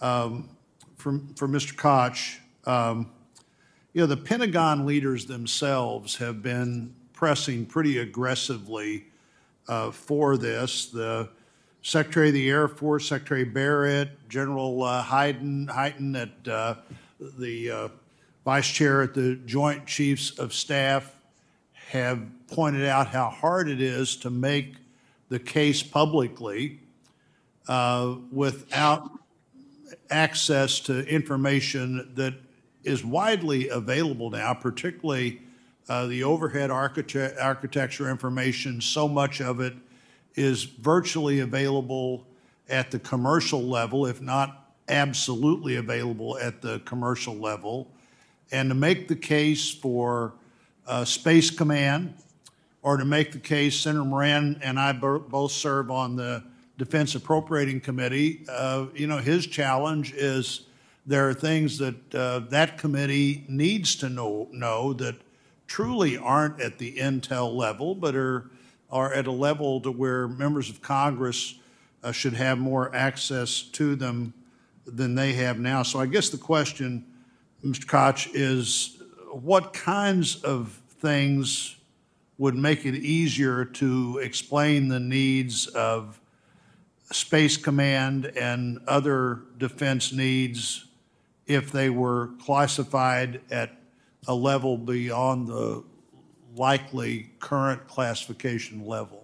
Mr. Koch. The Pentagon leaders themselves have been pressing pretty aggressively for this. The Secretary of the Air Force, Secretary Barrett, General Hyten at the Vice Chair at the Joint Chiefs of Staff have pointed out how hard it is to make the case publicly without access to information that is widely available now, particularly the overhead architecture information. So much of it is virtually available at the commercial level, if not absolutely available at the commercial level. And to make the case for Space Command, or to make the case, Senator Moran and I both serve on the Defense Appropriating Committee. His challenge is there are things that that committee needs to know that truly aren't at the intel level, but are at a level to where members of Congress should have more access to them than they have now. So I guess the question, Mr. Koch, is what kinds of things would make it easier to explain the needs of Space Command and other defense needs if they were classified at a level beyond the likely current classification level?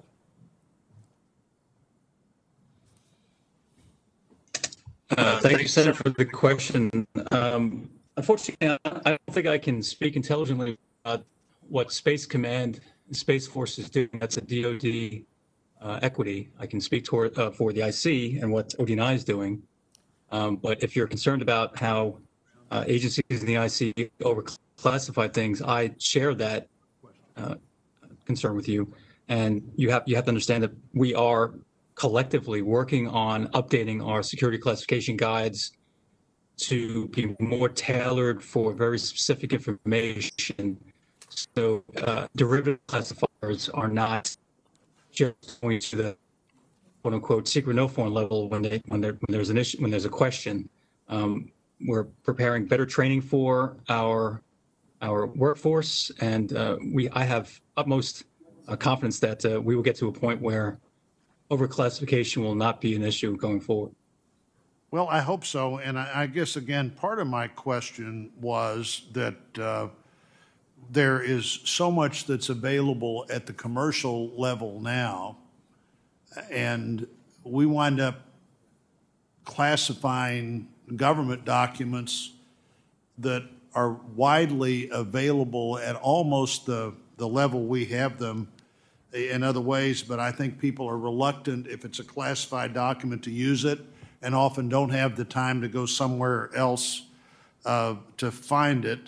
Thank you, Senator, for the question. Unfortunately, I don't think I can speak intelligently about what Space Command and Space Force is doing. That's a DoD equity. I can speak for the IC and what ODNI is doing. But if you're concerned about how agencies in the IC overclassify things, I share that concern with you. And you have to understand that we are collectively working on updating our security classification guides to be more tailored for very specific information. So derivative classifiers are not just going to the "quote unquote" secret no phone level when there's an issue, when there's a question. We're preparing better training for our workforce, and I have utmost confidence that we will get to a point where overclassification will not be an issue going forward. Well, I hope so. And I guess, again, part of my question was that there is so much that's available at the commercial level now, and we wind up classifying government documents that are widely available at almost the level we have them in other ways, but I think people are reluctant, if it's a classified document, to use it, and often don't have the time to go somewhere else to find it.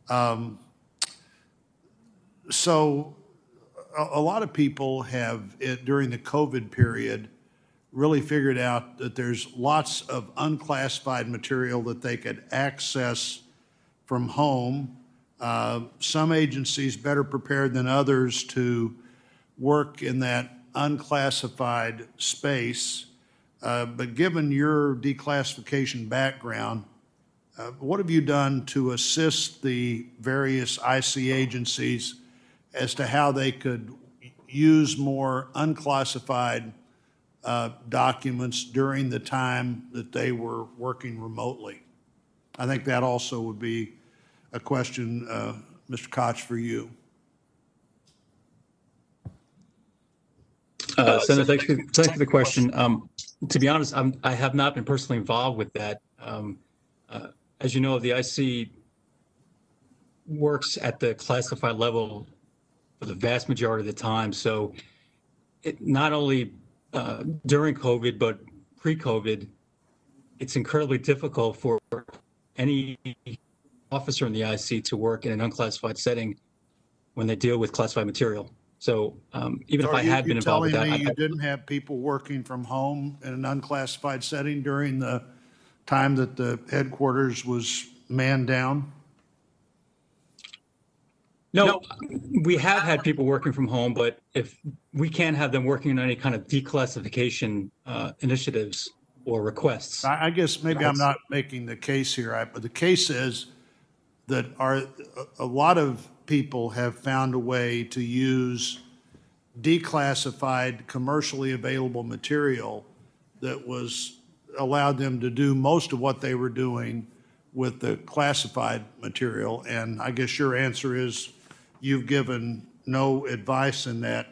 So a lot of people have, during the COVID period, really figured out that there's lots of unclassified material that they could access from home. Some agencies better prepared than others to work in that unclassified space. But given your declassification background, what have you done to assist the various IC agencies as to how they could use more unclassified documents during the time that they were working remotely? I think that also would be a question, Mr. Koch, for you. Senator, thanks for the question. To be honest, I have not been personally involved with that. As you know, the IC works at the classified level for the vast majority of the time. So it not only during COVID, but pre-COVID, it's incredibly difficult for any officer in the IC to work in an unclassified setting when they deal with classified material. So even So if I had been involved with that, Are you telling me you didn't have people working from home in an unclassified setting during the time that the headquarters was manned down? no, we have had people working from home, but if we can't have them working on any kind of declassification initiatives or requests. I guess maybe I'm not making the case here, but the case is that a lot of people have found a way to use declassified, commercially available material that was allowed them to do most of what they were doing with the classified material. And I guess your answer is you've given no advice in that.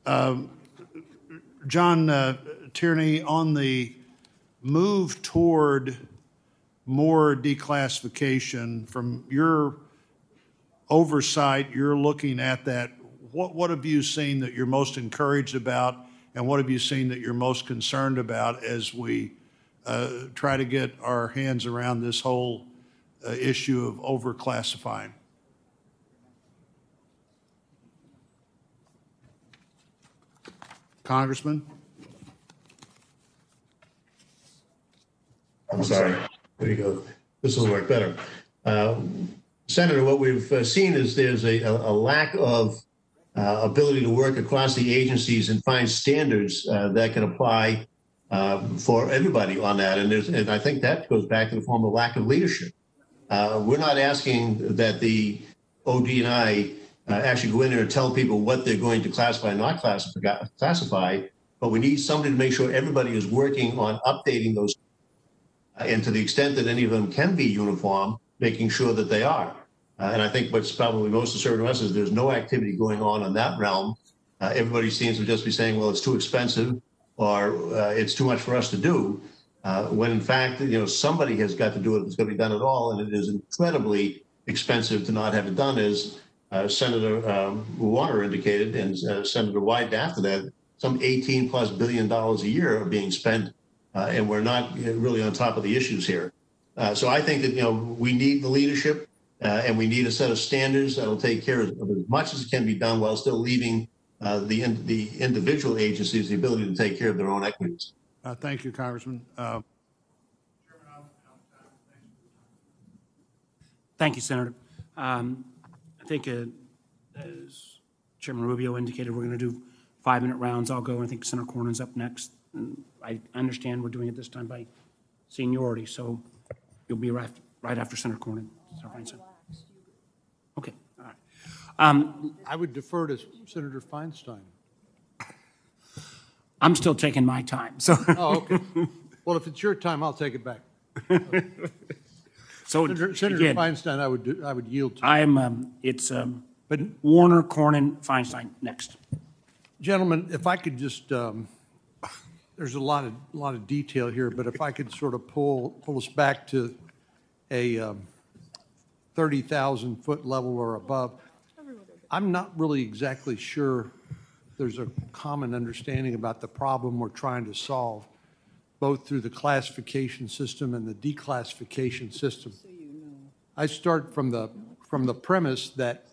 John Tierney, on the move toward more declassification, from your oversight, you're looking at that. What have you seen that you're most encouraged about, and what have you seen that you're most concerned about as we try to get our hands around this whole issue of overclassifying? Congressman? I'm sorry. There you go. This will work better. Senator, what we've seen is there's a lack of ability to work across the agencies and find standards that can apply for everybody on that. And I think that goes back to the form of lack of leadership. We're not asking that the OD&I actually go in there and tell people what they're going to classify and not classify, but we need somebody to make sure everybody is working on updating those, and to the extent that any of them can be uniform, making sure that they are. And I think what's probably most concerning to us is there's no activity going on in that realm. Everybody seems to just be saying, well, it's too expensive, or it's too much for us to do, when in fact, somebody has got to do it if it's going to be done at all, and it is incredibly expensive to not have it done, as Senator Warner indicated, and Senator Wyden after that. Some $18+ billion a year are being spent, and we're not really on top of the issues here. So I think that we need the leadership, and we need a set of standards that will take care of as much as can be done while still leaving the individual agencies the ability to take care of their own equities. Thank you, Congressman. Thank you, Senator. I think, as Chairman Rubio indicated, we're going to do 5-minute rounds. I'll go. I think Senator Cornyn's up next. And I understand we're doing it this time by seniority, so you'll be right after Senator Cornyn. Okay. All right. I would defer to Senator Feinstein. I'm still taking my time. So. Oh, okay. Well, if it's your time, I'll take it back. So Senator again, Feinstein, I would yield to. But Warner, Cornyn, Feinstein next. Gentlemen, if I could just, there's a lot of detail here, but if I could sort of pull us back to a 30,000-foot level or above, I'm not really exactly sure there's a common understanding about the problem we're trying to solve, both through the classification system and the declassification system. I start from the premise that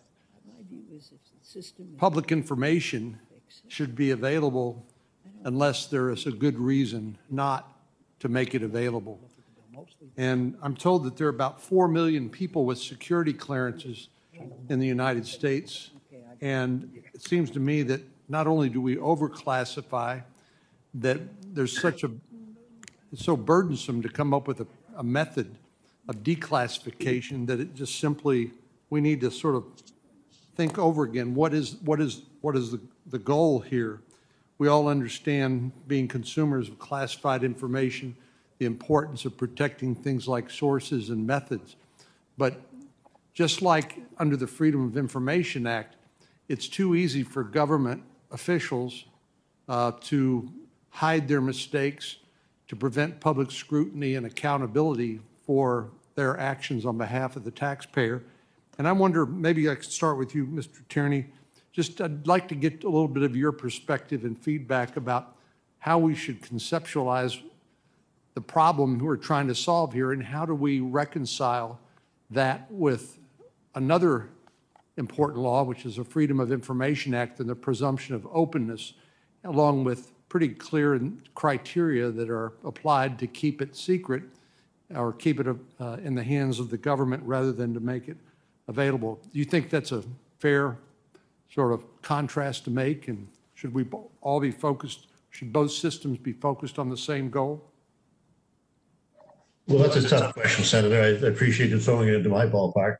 public information should be available unless there is a good reason not to make it available. And I'm told that there are about 4 million people with security clearances in the United States. And it seems to me that not only do we overclassify, that there's it's so burdensome to come up with a method of declassification that it just simply, we need to sort of think over again, what is the goal here? We all understand, being consumers of classified information, the importance of protecting things like sources and methods. But just like under the Freedom of Information Act, it's too easy for government officials to hide their mistakes, to prevent public scrutiny and accountability for their actions on behalf of the taxpayer. And I wonder, maybe I could start with you, Mr. Tierney. I'd like to get a little bit of your perspective and feedback about how we should conceptualize the problem we're trying to solve here, and how do we reconcile that with another important law, which is the Freedom of Information Act and the presumption of openness, along with pretty clear criteria that are applied to keep it secret or keep it in the hands of the government rather than to make it available. Do you think that's a fair sort of contrast to make? And should we all be focused, should both systems be focused on the same goal? Well, that's a tough question, Senator. I appreciate you throwing it into my ballpark.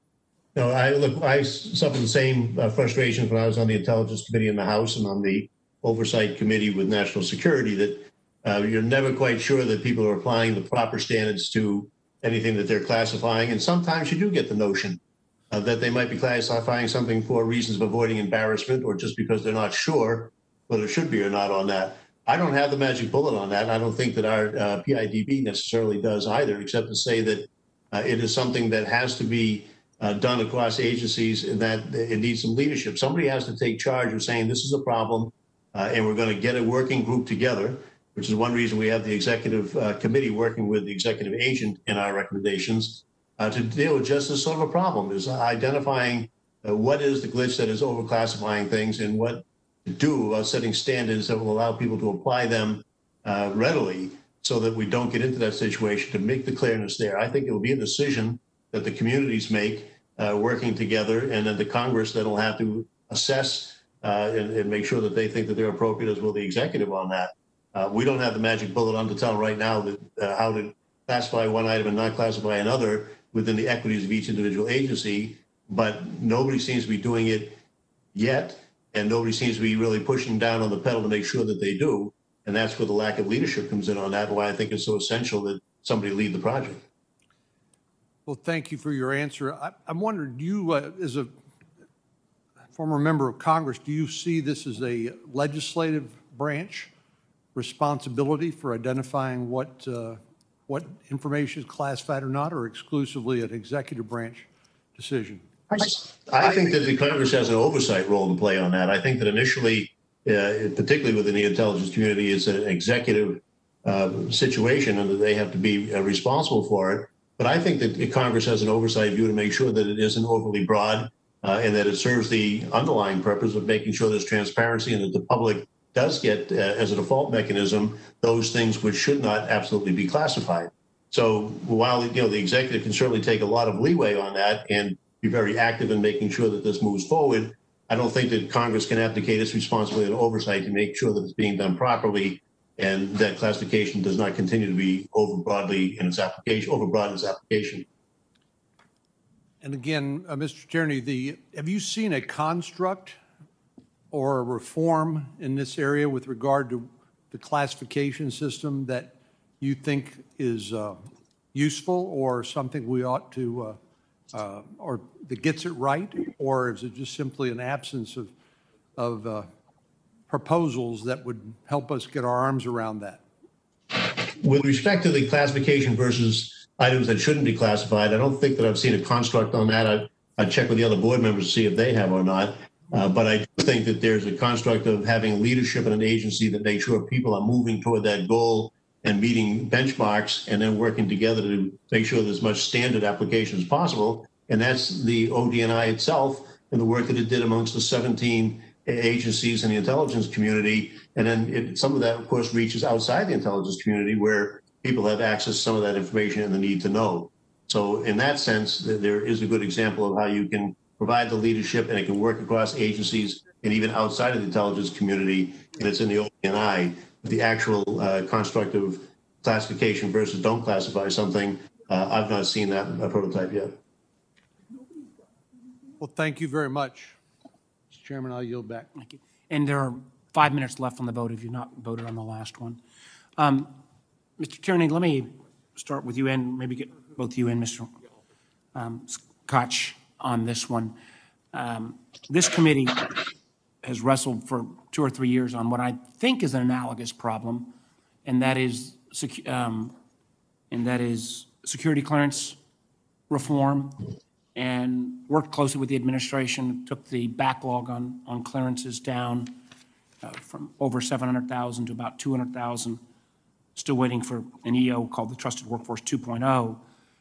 I suffered the same frustrations when I was on the Intelligence Committee in the House and on the Oversight Committee with National Security, that you're never quite sure that people are applying the proper standards to anything that they're classifying. And sometimes you do get the notion that they might be classifying something for reasons of avoiding embarrassment or just because they're not sure whether it should be or not on that. I don't have the magic bullet on that. I don't think that our PIDB necessarily does either, except to say that it is something that has to be done across agencies and that it needs some leadership. Somebody has to take charge of saying this is a problem and we're going to get a working group together, which is one reason we have the executive committee working with the executive agent in our recommendations to deal with just this sort of a problem, is identifying what is the glitch that is overclassifying things and what to do about setting standards that will allow people to apply them readily so that we don't get into that situation, to make the clearness there. I think it will be a decision that the communities make working together, and then the Congress that will have to assess and make sure that they think that they're appropriate, as will the executive on that. We don't have the magic bullet on to tell right now that how to classify one item and not classify another within the equities of each individual agency, but nobody seems to be doing it yet, and nobody seems to be really pushing down on the pedal to make sure that they do. And that's where the lack of leadership comes in on that, and why I think it's so essential that somebody lead the project. Well, thank you for your answer. I'm wondering, do you, as a former member of Congress, do you see this as a legislative branch responsibility for identifying what information is classified or not, or exclusively an executive branch decision? I think that the Congress has an oversight role to play on that. I think that initially, particularly within the intelligence community, it's an executive situation and that they have to be responsible for it. But I think that Congress has an oversight view to make sure that it isn't overly broad and that it serves the underlying purpose of making sure there's transparency and that the public does get, as a default mechanism, those things which should not absolutely be classified. So while the executive can certainly take a lot of leeway on that and be very active in making sure that this moves forward, I don't think that Congress can abdicate its responsibility and oversight to make sure that it's being done properly and that classification does not continue to be overbroad in its application. And again, Mr. Tierney, have you seen a construct or a reform in this area with regard to the classification system that you think is useful or something we ought to, or that gets it right? Or is it just simply an absence of proposals that would help us get our arms around that? With respect to the classification versus items that shouldn't be classified, I don't think that I've seen a construct on that. I'd check with the other board members to see if they have or not. But I do think that there's a construct of having leadership in an agency that makes sure people are moving toward that goal and meeting benchmarks and then working together to make sure there's as much standard application as possible. And that's the ODNI itself and the work that it did amongst the 17 agencies in the intelligence community. And then some of that, of course, reaches outside the intelligence community where people have access to some of that information and the need to know. So in that sense, there is a good example of how you can provide the leadership and it can work across agencies and even outside of the intelligence community, and it's in the ODNI. The actual construct of classification versus don't classify something, I've not seen that prototype yet. Well, thank you very much. Mr. Chairman, I'll yield back. Thank you. And there are 5 minutes left on the vote if you've not voted on the last one. Mr. Tierney, let me start with you and maybe get both you and Mr. Koch on this one. This committee has wrestled for 2 or 3 years on what I think is an analogous problem, and that is security clearance reform, and worked closely with the administration, took the backlog on clearances down from over 700,000 to about 200,000, still waiting for an EO called the Trusted Workforce 2.0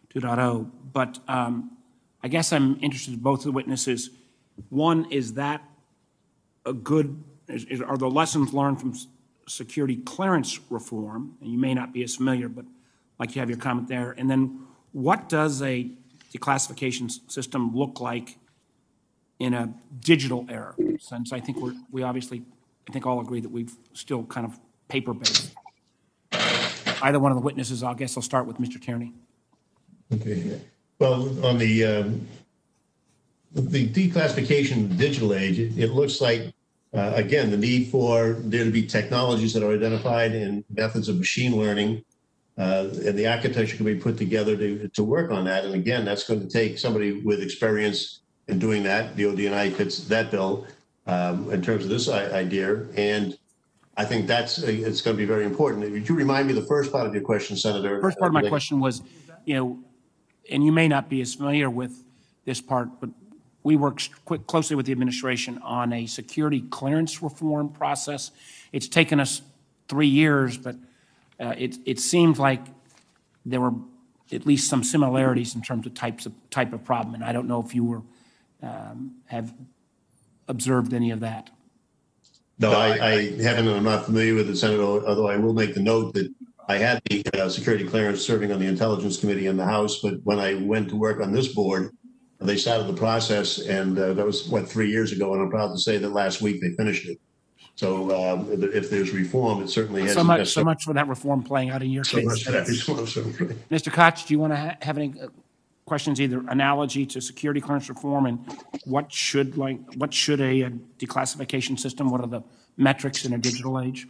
2.0. But I guess I'm interested in both of the witnesses. One, is that a good, are the lessons learned from security clearance reform? And you may not be as familiar, but I'd like to have your comment there. And then what does a declassification system look like in a digital era? Since I think we obviously, I think all agree that we've still kind of paper-based. Either one of the witnesses, I guess I'll start with Mr. Tierney. Okay. Well, on the declassification digital age, it looks like, again, the need for there to be technologies that are identified and methods of machine learning, and the architecture can be put together to work on that. And again, that's going to take somebody with experience in doing that. The ODNI fits that bill in terms of this idea. And I think it's going to be very important. Would you remind me the first part of your question, Senator? First part of my question was, and you may not be as familiar with this part, but we work closely with the administration on a security clearance reform process. It's taken us 3 years, but it seemed like there were at least some similarities in terms of type of problem. And I don't know if you have observed any of that. No, I haven't, and I'm not familiar with it, Senator, although I will make the note that I had the security clearance serving on the Intelligence Committee in the House, but when I went to work on this board, they started the process, and that was, 3 years ago, and I'm proud to say that last week they finished it. So if there's reform, it certainly has. So much for that reform playing out in your case. Mr. Koch, do you want to have any questions, either analogy to security clearance reform, and what should a declassification system, what are the metrics in a digital age?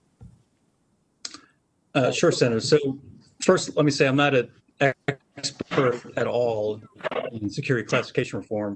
Sure, Senator. So first, let me say I'm not an expert at all in security classification reform,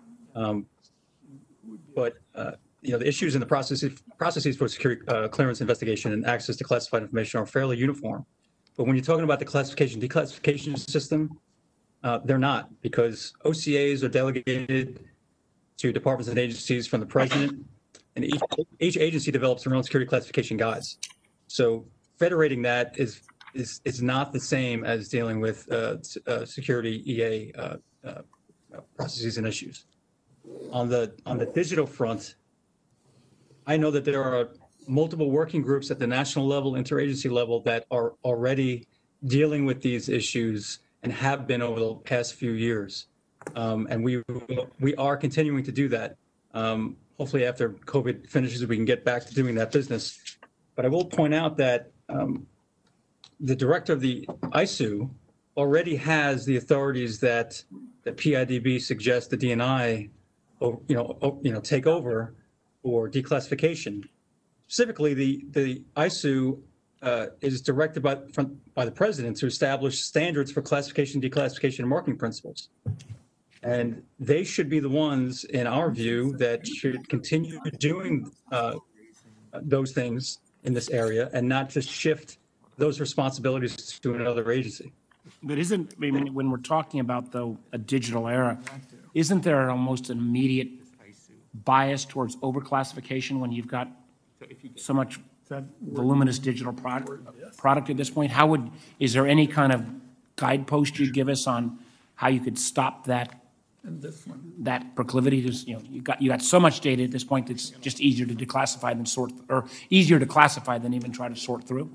but the issues in the processes for security clearance investigation and access to classified information are fairly uniform. But when you're talking about the declassification system, they're not, because OCAs are delegated to departments and agencies from the president, and each agency develops their own security classification guides. So federating that is not the same as dealing with security EA processes and issues. On the digital front, I know that there are multiple working groups at the national level, interagency level, that are already dealing with these issues and have been over the past few years. And we are continuing to do that. Hopefully after COVID finishes, we can get back to doing that business. But I will point out that the director of the ISOO already has the authorities that the PIDB suggests the DNI, take over for declassification. Specifically, the ISOO is directed by the president to establish standards for classification, declassification, and marking principles. And they should be the ones, in our view, that should continue doing those things in this area and not just shift those responsibilities to another agency. But when we're talking about, though, a digital era, isn't there almost an immediate bias towards overclassification when you've got so much voluminous digital product at this point? Is there any kind of guidepost you'd give us on how you could stop that proclivity? You got so much data at this point that's just easier to declassify than easier to classify than even try to sort through?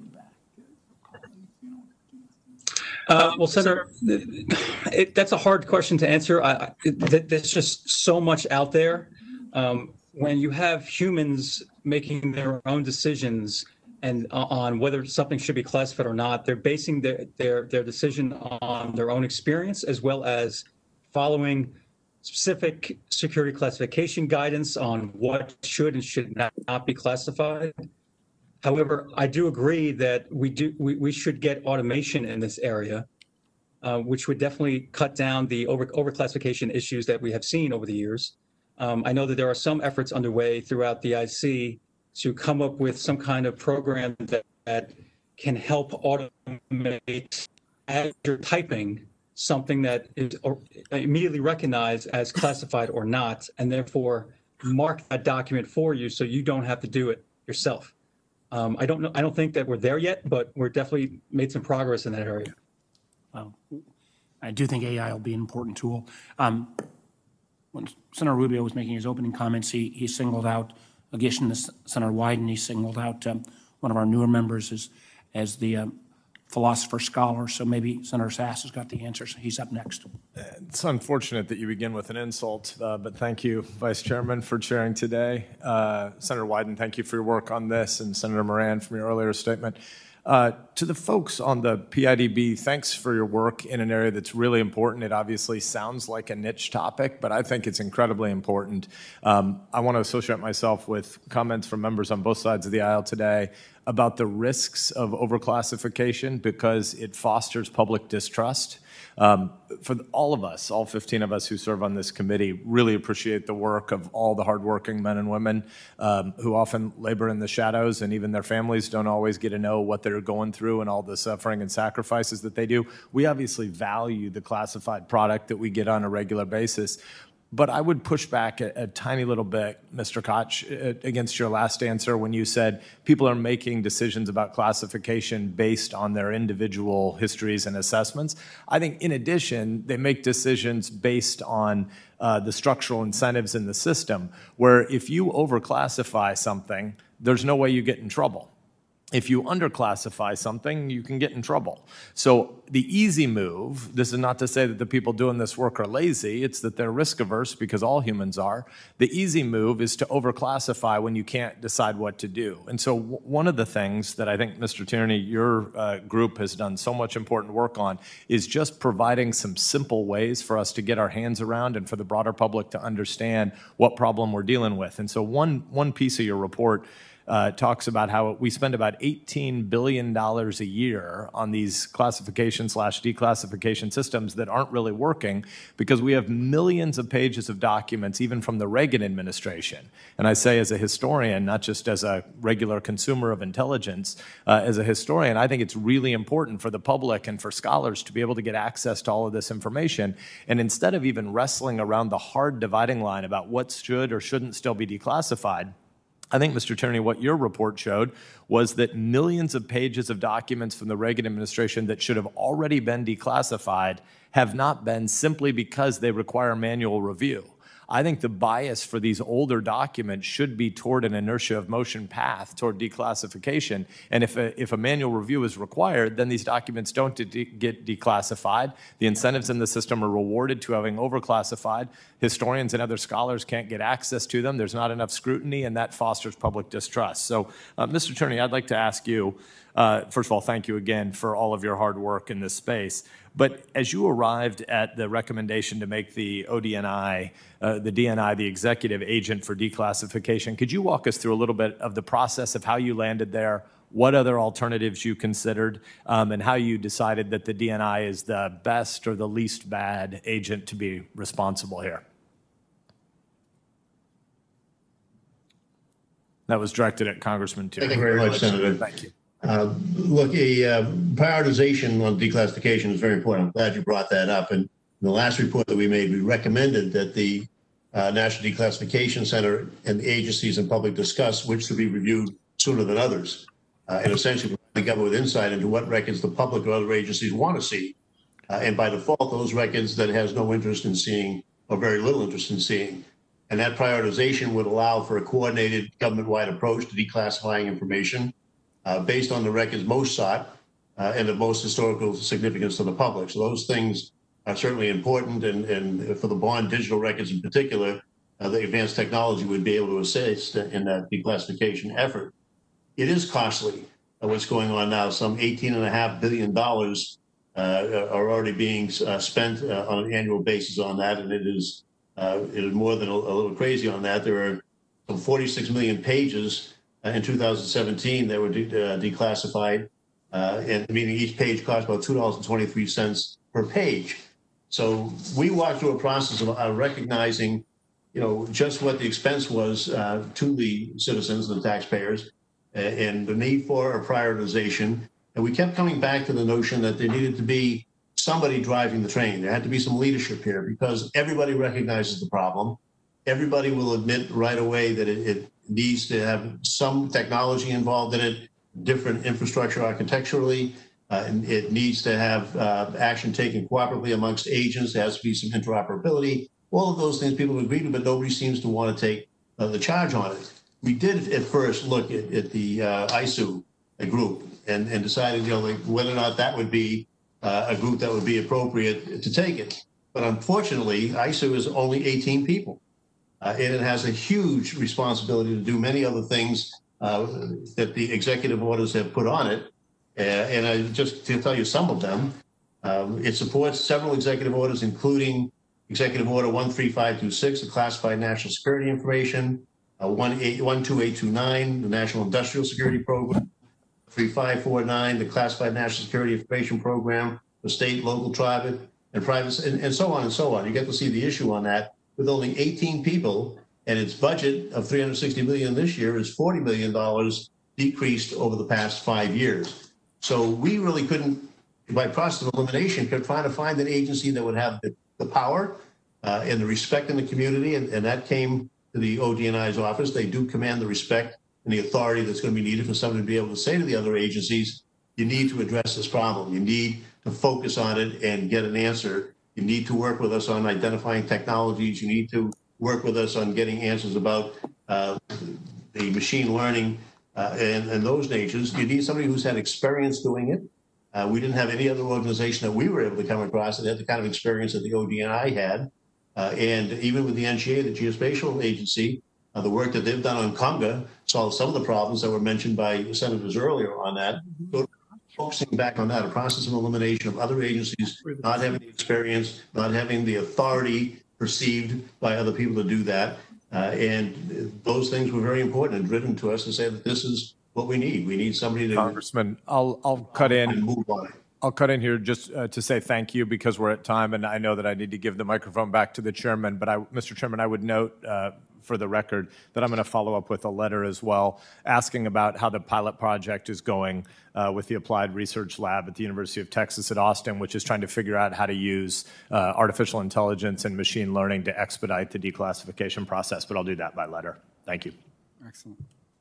Well, Senator, that's a hard question to answer. There's just so much out there. When you have humans making their own decisions and on whether something should be classified or not, they're basing their decision on their own experience, as well as following specific security classification guidance on what should and should not be classified. However, I do agree that we should get automation in this area, which would definitely cut down the overclassification issues that we have seen over the years. I know that there are some efforts underway throughout the IC to come up with some kind of program that can help automate, as you're typing, something that is immediately recognized as classified or not, and therefore mark that document for you so you don't have to do it yourself. I don't think that we're there yet, but we're definitely made some progress in that area. Well, I do think AI will be an important tool. When Senator Rubio was making his opening comments, he singled out, in addition to Senator Wyden, he singled out one of our newer members as the philosopher scholar. So maybe Senator Sass has got the answers. He's up next. It's unfortunate that you begin with an insult, but thank you, Vice Chairman, for chairing today. Senator Wyden, thank you for your work on this, and Senator Moran from your earlier statement. To the folks on the PIDB, thanks for your work in an area that's really important. It obviously sounds like a niche topic, but I think it's incredibly important. I want to associate myself with comments from members on both sides of the aisle today about the risks of overclassification because it fosters public distrust. For all of us, all 15 of us who serve on this committee, really appreciate the work of all the hardworking men and women who often labor in the shadows, and even their families don't always get to know what they're going through and all the suffering and sacrifices that they do. We obviously value the classified product that we get on a regular basis. But I would push back a tiny little bit, Mr. Koch, against your last answer when you said people are making decisions about classification based on their individual histories and assessments. I think in addition, they make decisions based on the structural incentives in the system, where if you overclassify something, there's no way you get in trouble. If you underclassify something, you can get in trouble. So the easy move, this is not to say that the people doing this work are lazy, it's that they're risk averse because all humans are. The easy move is to overclassify when you can't decide what to do. And so one of the things that I think, Mr. Tierney, your group has done so much important work on is just providing some simple ways for us to get our hands around and for the broader public to understand what problem we're dealing with. And so one piece of your report talks about how we spend about $18 billion a year on these classification/declassification systems that aren't really working because we have millions of pages of documents, even from the Reagan administration. And I say as a historian, not just as a regular consumer of intelligence, as a historian, I think it's really important for the public and for scholars to be able to get access to all of this information. And instead of even wrestling around the hard dividing line about what should or shouldn't still be declassified, I think, Mr. Tierney, what your report showed was that millions of pages of documents from the Reagan administration that should have already been declassified have not been simply because they require manual review. I think the bias for these older documents should be toward an inertia of motion path toward declassification. And if a manual review is required, then these documents don't get declassified. The incentives in the system are rewarded to having overclassified. Historians and other scholars can't get access to them. There's not enough scrutiny, and that fosters public distrust. So, Mr. Tierney, I'd like to ask you, first of all, thank you again for all of your hard work in this space. But as you arrived at the recommendation to make the ODNI, the DNI, the executive agent for declassification, could you walk us through a little bit of the process of how you landed there, what other alternatives you considered, and how you decided that the DNI is the best or the least bad agent to be responsible here? That was directed at Congressman Tierney. Thank you very much, Senator. Thank you. Look, prioritization on declassification is very important. I'm glad you brought that up. And in the last report that we made, we recommended that the National Declassification Center and the agencies and public discuss which to be reviewed sooner than others, and essentially provide the government with insight into what records the public or other agencies want to see. And by default, those records that it has no interest in seeing or very little interest in seeing. And that prioritization would allow for a coordinated government-wide approach to declassifying information based on the records most sought and of most historical significance to the public. So those things are certainly important, and for the bond digital records in particular, the advanced technology would be able to assist in that declassification effort. It is costly, what's going on now. Some $18.5 billion are already being spent on an annual basis on that, and it is more than a little crazy on that. There are some 46 million pages in 2017 that were declassified, and meaning each page cost about $2.23 per page. So we walked through a process of recognizing, just what the expense was to the citizens and the taxpayers, and the need for a prioritization. And we kept coming back to the notion that there needed to be somebody driving the train. There had to be some leadership here because everybody recognizes the problem. Everybody will admit right away that it needs to have some technology involved in it, different infrastructure architecturally, And it needs to have action taken cooperatively amongst agents. There has to be some interoperability. All of those things people agree to, but nobody seems to want to take the charge on it. We did at first look at the ISOO group and decided, like whether or not that would be a group that would be appropriate to take it. But unfortunately, ISOO is only 18 people. And it has a huge responsibility to do many other things that the executive orders have put on it. And I just to tell you some of them, it supports several executive orders, including Executive Order 13526, the Classified National Security Information, 12829, the National Industrial Security Program, 3549, the Classified National Security Information Program for state, local, private, and private, and so on and so on. You get to see the issue on that. With only 18 people, and its budget of $360 million this year is $40 million decreased over the past 5 years. So we really couldn't, by process of elimination, could try to find an agency that would have the power and the respect in the community, and that came to the ODNI's office. They do command the respect and the authority that's going to be needed for someone to be able to say to the other agencies, you need to address this problem. You need to focus on it and get an answer. You need to work with us on identifying technologies. You need to work with us on getting answers about the machine learning and those natures. You need somebody who's had experience doing it. We didn't have any other organization that we were able to come across that had the kind of experience that the ODNI had. And even with the NGA, the Geospatial Agency, the work that they've done on Conga solved some of the problems that were mentioned by senators earlier on that. So focusing back on that, a process of elimination of other agencies not having the experience, not having the authority perceived by other people to do that. And those things were very important and driven to us to say that this is what we need. We need somebody to— Congressman, I'll cut in. And move on it. I'll cut in here just to say thank you because we're at time, and I know that I need to give the microphone back to the chairman. But Mr. Chairman, I would note for the record that I'm going to follow up with a letter as well, asking about how the pilot project is going with the Applied Research Lab at the University of Texas at Austin, which is trying to figure out how to use artificial intelligence and machine learning to expedite the declassification process. But I'll do that by letter. Thank you. Excellent.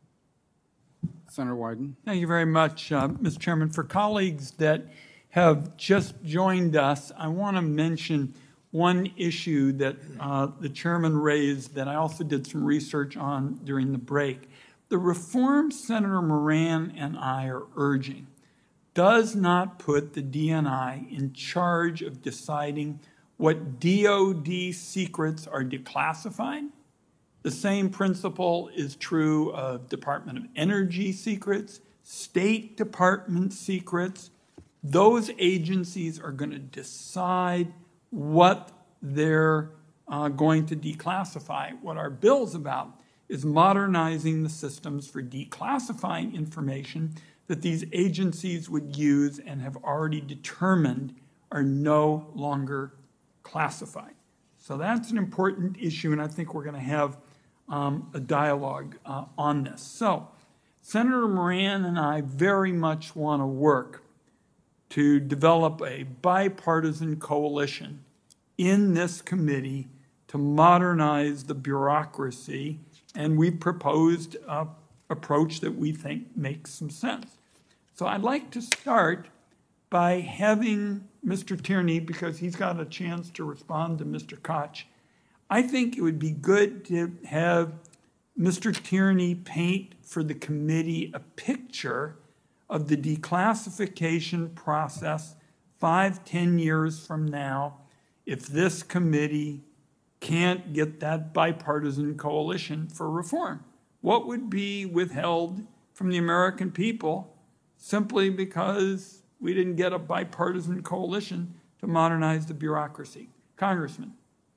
Senator Wyden. Thank you very much, Mr. Chairman. For colleagues that have just joined us, I want to mention one issue that the chairman raised that I also did some research on during the break. The reform Senator Moran and I are urging does not put the DNI in charge of deciding what DOD secrets are declassified. The same principle is true of Department of Energy secrets, State Department secrets. Those agencies are going to decide what they're going to declassify. What our bill's about is modernizing the systems for declassifying information that these agencies would use and have already determined are no longer classified. So that's an important issue, and I think we're going to have a dialogue on this. So Senator Moran and I very much want to work to develop a bipartisan coalition in this committee to modernize the bureaucracy, and we proposed an approach that we think makes some sense. So I'd like to start by having Mr. Tierney, because he's got a chance to respond to Mr. Koch. I think it would be good to have Mr. Tierney paint for the committee a picture of the declassification process 5-10 years from now if this committee can't get that bipartisan coalition for reform. What would be withheld from the American people simply because we didn't get a bipartisan coalition to modernize the bureaucracy? Congressman.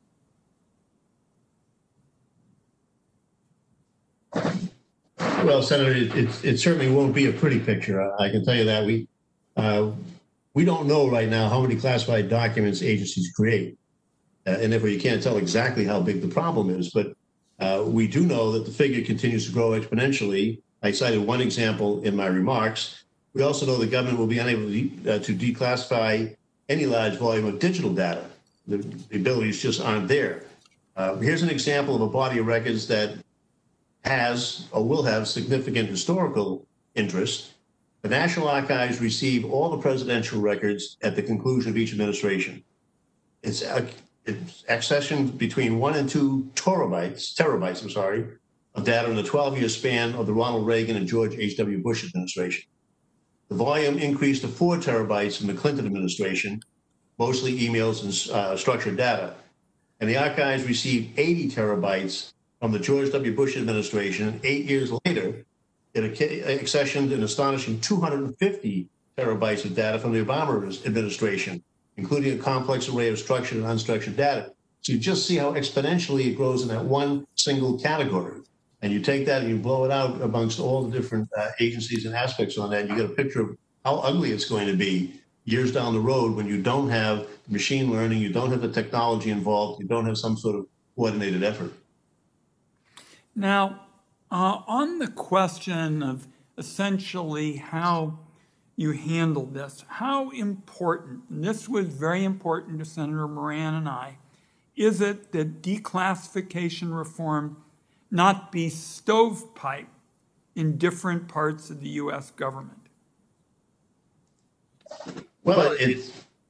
Well, Senator, it certainly won't be a pretty picture. I can tell you that. We don't know right now how many classified documents agencies create. And therefore, you can't tell exactly how big the problem is. But we do know that the figure continues to grow exponentially. I cited one example in my remarks. We also know the government will be unable to declassify any large volume of digital data. The abilities just aren't there. Here's an example of a body of records that has or will have significant historical interest. The National Archives receive all the presidential records at the conclusion of each administration. It's accessioned between 1 and 2 terabytes, of data in the 12-year span of the Ronald Reagan and George H.W. Bush administration. The volume increased to 4 terabytes in the Clinton administration, mostly emails and structured data. And the archives received 80 terabytes from the George W. Bush administration. 8 years later, it accessioned an astonishing 250 terabytes of data from the Obama administration, including a complex array of structured and unstructured data. So you just see how exponentially it grows in that one single category. And you take that and you blow it out amongst all the different agencies and aspects on that, and you get a picture of how ugly it's going to be years down the road when you don't have machine learning, you don't have the technology involved, you don't have some sort of coordinated effort. Now, on the question of essentially how you handled this, how important, and this was very important to Senator Moran and I, is it that declassification reform not be stovepipe in different parts of the U.S. government? Well, it's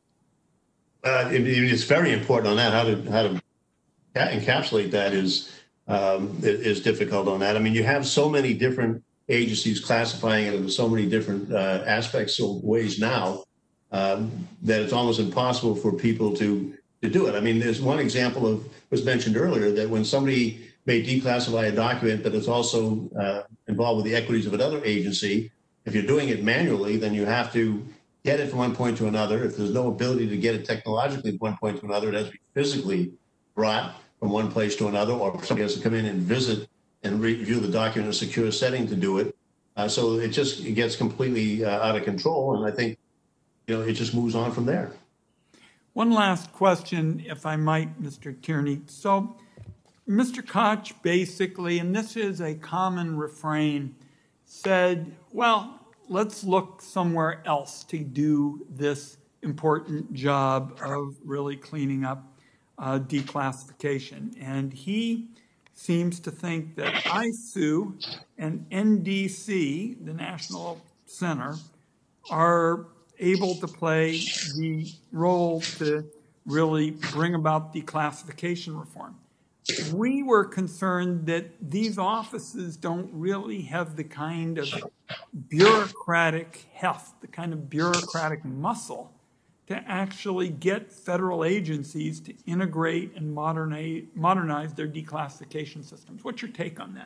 very important on that. How to encapsulate that is difficult on that. I mean, you have so many different agencies classifying it into so many different aspects or ways now that it's almost impossible for people to do it. I mean, there's one example was mentioned earlier, that when somebody may declassify a document that is also involved with the equities of another agency, if you're doing it manually, then you have to get it from one point to another. If there's no ability to get it technologically from one point to another, it has to be physically brought from one place to another, or somebody has to come in and visit and review the document in a secure setting to do it. So it gets completely out of control, and I think it just moves on from there. One last question, if I might, Mr. Tierney. So Mr. Koch basically, and this is a common refrain, said, well, let's look somewhere else to do this important job of really cleaning up declassification. And he seems to think that ISOO and NDC, the National Center, are able to play the role to really bring about declassification reform. We were concerned that these offices don't really have the kind of bureaucratic heft, the kind of bureaucratic muscle to actually get federal agencies to integrate and modernize their declassification systems. What's your take on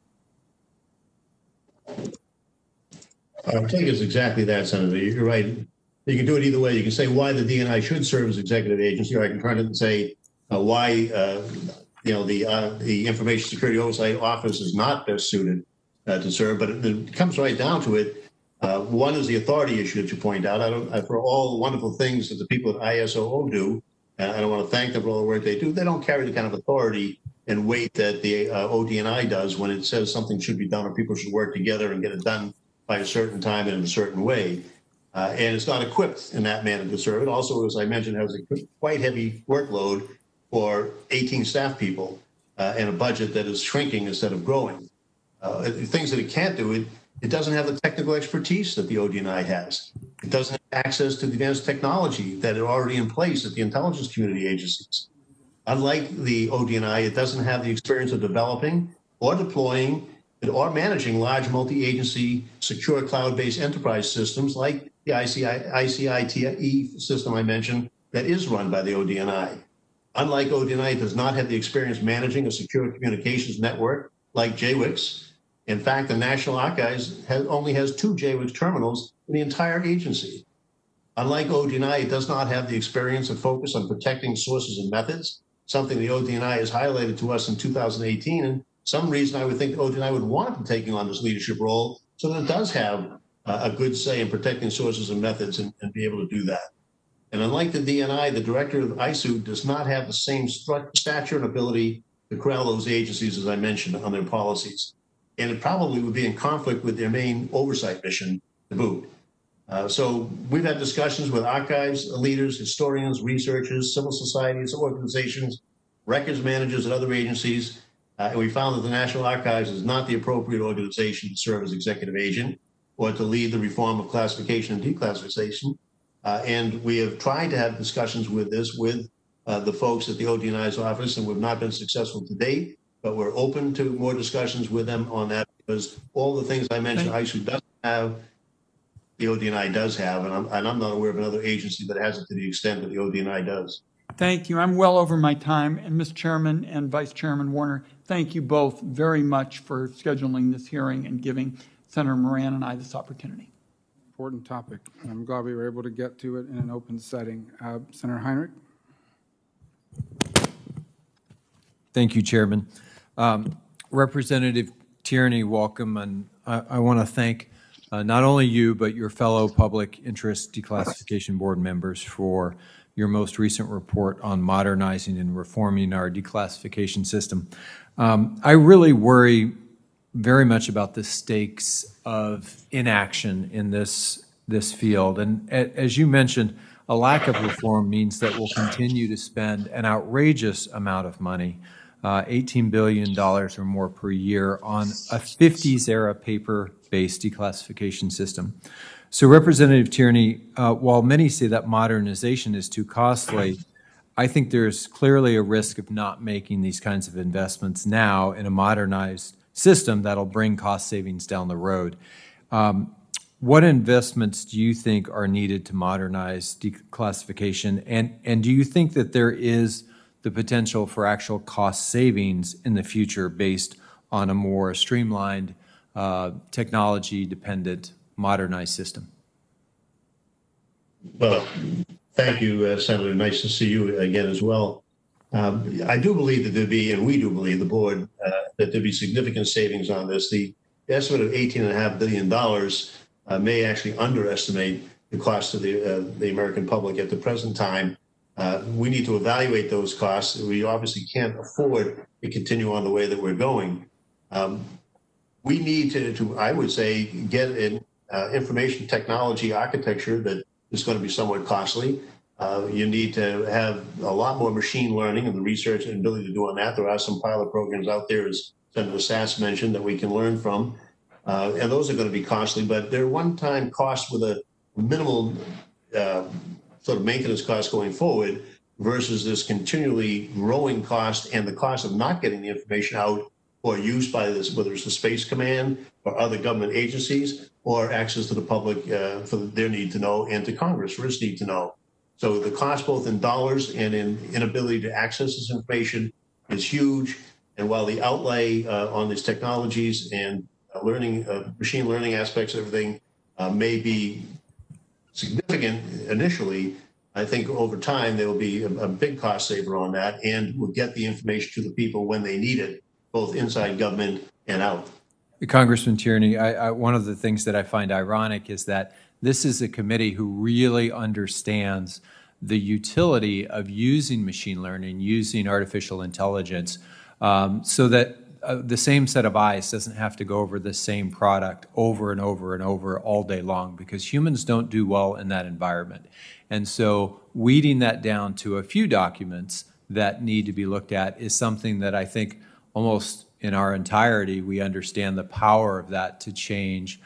that? Our take is exactly that, Senator. You're right. You can do it either way. You can say why the DNI should serve as executive agency, or I can turn it and say why the Information Security Oversight Office is not best suited to serve. But it comes right down to it. One is the authority issue that you point out. For all the wonderful things that the people at ISOO do, and I want to thank them for all the work they do, they don't carry the kind of authority and weight that the ODNI does when it says something should be done or people should work together and get it done by a certain time and in a certain way. And it's not equipped in that manner to serve. It also, as I mentioned, has a quite heavy workload for 18 staff people and a budget that is shrinking instead of growing. Things that it can't do, it doesn't have the technical expertise that the ODNI has. It doesn't have access to the advanced technology that are already in place at the intelligence community agencies. Unlike the ODNI, it doesn't have the experience of developing or deploying or managing large multi-agency secure cloud-based enterprise systems like the ICITE system I mentioned that is run by the ODNI. Unlike ODNI, it does not have the experience managing a secure communications network like JWICS. In fact, the National Archives only has 2 JWICS terminals in the entire agency. Unlike ODNI, it does not have the experience and focus on protecting sources and methods, something the ODNI has highlighted to us in 2018. And some reason I would think the ODNI would want to be taking on this leadership role so that it does have a good say in protecting sources and methods and be able to do that. And unlike the DNI, the director of ISOO does not have the same stature and ability to corral those agencies, as I mentioned, on their policies. And it probably would be in conflict with their main oversight mission to boot. So we've had discussions with archives leaders, historians, researchers, civil societies, organizations, records managers, and other agencies. And we found that the National Archives is not the appropriate organization to serve as executive agent. or to lead the reform of classification and declassification. And we have tried to have discussions with the folks at the ODNI's office, and we've not been successful to date, but we're open to more discussions with them on that, because all the things I mentioned, ISOO doesn't have, the ODNI does have, and I'm not aware of another agency that has it to the extent that the ODNI does. Thank you. I'm well over my time. And Mr. Chairman and Vice Chairman Warner, thank you both very much for scheduling this hearing and giving Senator Moran and I this opportunity. Important topic. I'm glad we were able to get to it in an open setting. Senator Heinrich? Thank you, Chairman. Representative Tierney, welcome. And I want to thank not only you, but your fellow Public Interest Declassification Board members for your most recent report on modernizing and reforming our declassification system. I really worry very much about the stakes of inaction in this field. And as you mentioned, a lack of reform means that we'll continue to spend an outrageous amount of money, $18 billion or more per year, on a 50s-era paper-based declassification system. So, Representative Tierney, while many say that modernization is too costly, I think there's clearly a risk of not making these kinds of investments now in a modernized system that'll bring cost savings down the road. What investments do you think are needed to modernize declassification? And do you think that there is the potential for actual cost savings in the future based on a more streamlined, technology-dependent, modernized system? Well, thank you, Senator. Nice to see you again as well. I do believe that there'd be, and we do believe, the board, that there'd be significant savings on this. The estimate of $18.5 billion may actually underestimate the cost to the American public at the present time. We need to evaluate those costs. We obviously can't afford to continue on the way that we're going. We need to, I would say, get an information technology architecture that is going to be somewhat costly. You need to have a lot more machine learning and the research and ability to do on that. There are some pilot programs out there, as Senator Sass mentioned, that we can learn from. And those are going to be costly, but they're one-time costs with a minimal sort of maintenance cost going forward versus this continually growing cost and the cost of not getting the information out or used by this, whether it's the Space Command or other government agencies, or access to the public for their need to know, and to Congress for its need to know. So the cost, both in dollars and in inability to access this information, is huge. And while the outlay on these technologies and machine learning aspects of everything may be significant initially, I think over time there will be a big cost saver on that, and will get the information to the people when they need it, both inside government and out. Congressman Tierney, one of the things that I find ironic is that this is a committee who really understands the utility of using machine learning, using artificial intelligence, so that the same set of eyes doesn't have to go over the same product over and over and over all day long, because humans don't do well in that environment. And so weeding that down to a few documents that need to be looked at is something that I think almost in our entirety we understand the power of that to change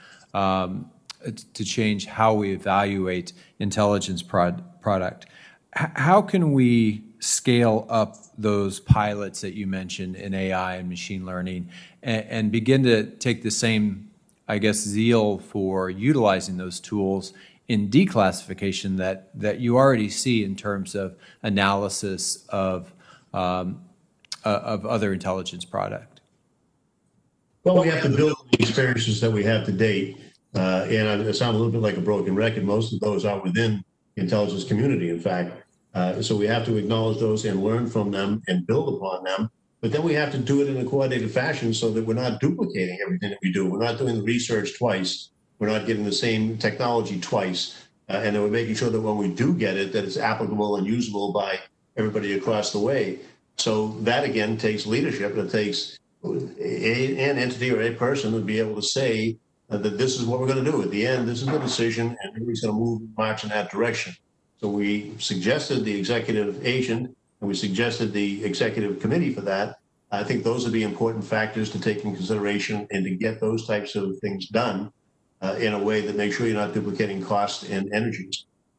how we evaluate intelligence product. How can we scale up those pilots that you mentioned in AI and machine learning and begin to take the same, I guess, zeal for utilizing those tools in declassification that you already see in terms of analysis of other intelligence product? Well, we have to build the experiences that we have to date. And I sound a little bit like a broken record. Most of those are within the intelligence community, in fact. So we have to acknowledge those and learn from them and build upon them. But then we have to do it in a coordinated fashion so that we're not duplicating everything that we do. We're not doing the research twice. We're not getting the same technology twice. And then we're making sure that when we do get it, that it's applicable and usable by everybody across the way. So that, again, takes leadership. It takes an entity or a person to be able to say that this is what we're going to do. At the end, this is the decision, and everybody's going to march in that direction. So we suggested the executive agent, and we suggested the executive committee for that. I think those are the important factors to take in consideration and to get those types of things done. in a way that makes sure you're not duplicating cost and energy.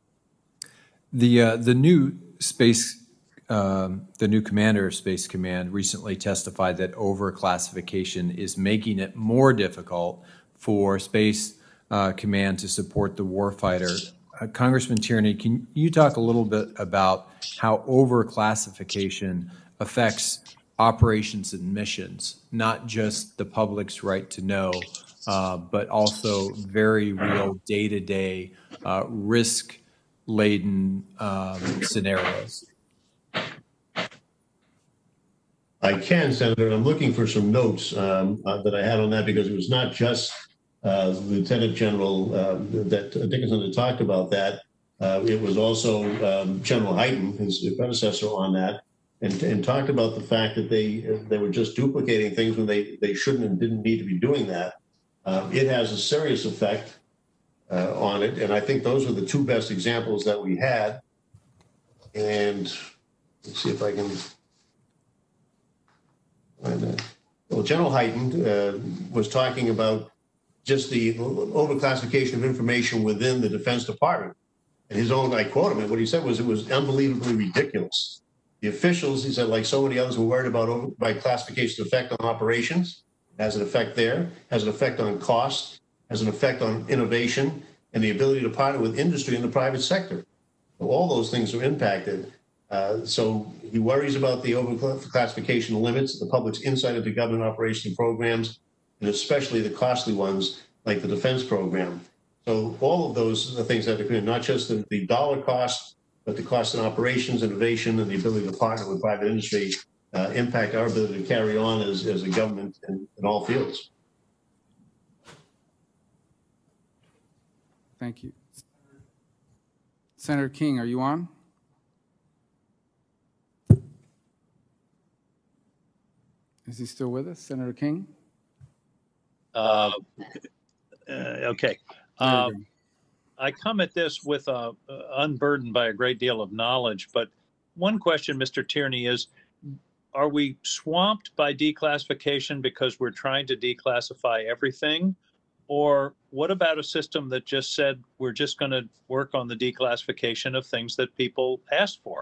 The new space, the new commander of Space Command recently testified that overclassification is making it more difficult for Space Command to support the warfighter. Congressman Tierney, can you talk a little bit about how overclassification affects operations and missions, not just the public's right to know, but also very real day-to-day risk-laden scenarios? I can, Senator. I'm looking for some notes that I had on that, because it was not just Lieutenant General that Dickinson had talked about that. It was also General Hyten, his predecessor, on that, and talked about the fact that they were just duplicating things when they shouldn't and didn't need to be doing that. It has a serious effect on it, and I think those are the two best examples that we had. And let's see if I can find that. Well, General Hyten was talking about just the overclassification of information within the Defense Department. And his own, I quote him, and what he said was, it was unbelievably ridiculous. The officials, he said, like so many others, were worried about by classification's effect on operations, has an effect there, has an effect on cost, has an effect on innovation, and the ability to partner with industry in the private sector. So all those things are impacted. So he worries about the overclassification limits, the public's insight into government operations and programs, and especially the costly ones like the defense program. So all of those are things that have to come in, not just the dollar cost, but the cost in operations, innovation, and the ability to partner with private industry impact our ability to carry on as a government in all fields. Thank you. Senator King, are you on? Is he still with us, Senator King? Okay. I come at this with unburdened by a great deal of knowledge, but one question, Mr. Tierney, is, are we swamped by declassification because we're trying to declassify everything? Or what about a system that just said we're just going to work on the declassification of things that people asked for?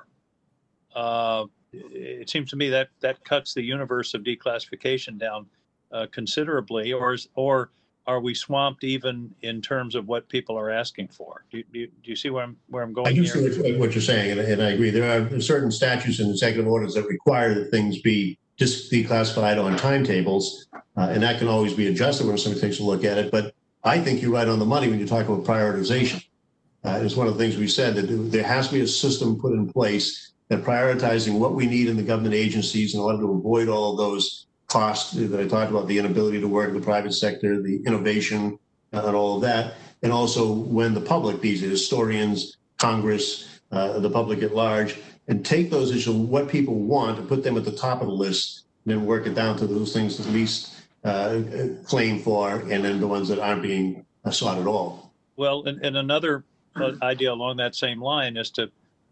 It seems to me that cuts the universe of declassification down considerably, or are we swamped even in terms of what people are asking for? Do you see where I'm going here? I do see what you're saying, and I agree. There are certain statutes and executive orders that require that things be just declassified on timetables, and that can always be adjusted when somebody takes a look at it. But I think you're right on the money when you talk about prioritization. It's one of the things we said, that there has to be a system put in place that prioritizing what we need in the government agencies in order to avoid all of those costs that I talked about, the inability to work in the private sector, the innovation, and all of that. And also when the public, these historians, Congress, the public at large, and take those issues, what people want, and put them at the top of the list, and then work it down to those things that least claim for, and then the ones that aren't being sought at all. Well, and another idea along that same line is to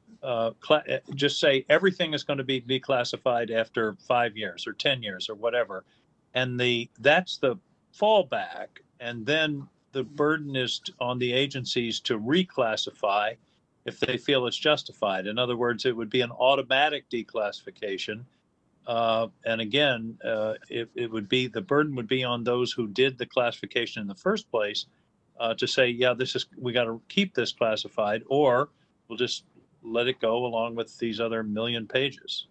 just say everything is going to be declassified after 5 years or 10 years or whatever. And that's the fallback. And then the burden is on the agencies to reclassify if they feel it's justified. In other words, it would be an automatic declassification. And again, it would be, the burden would be on those who did the classification in the first place to say, yeah, we got to keep this classified, or we'll just let it go along with these other million pages.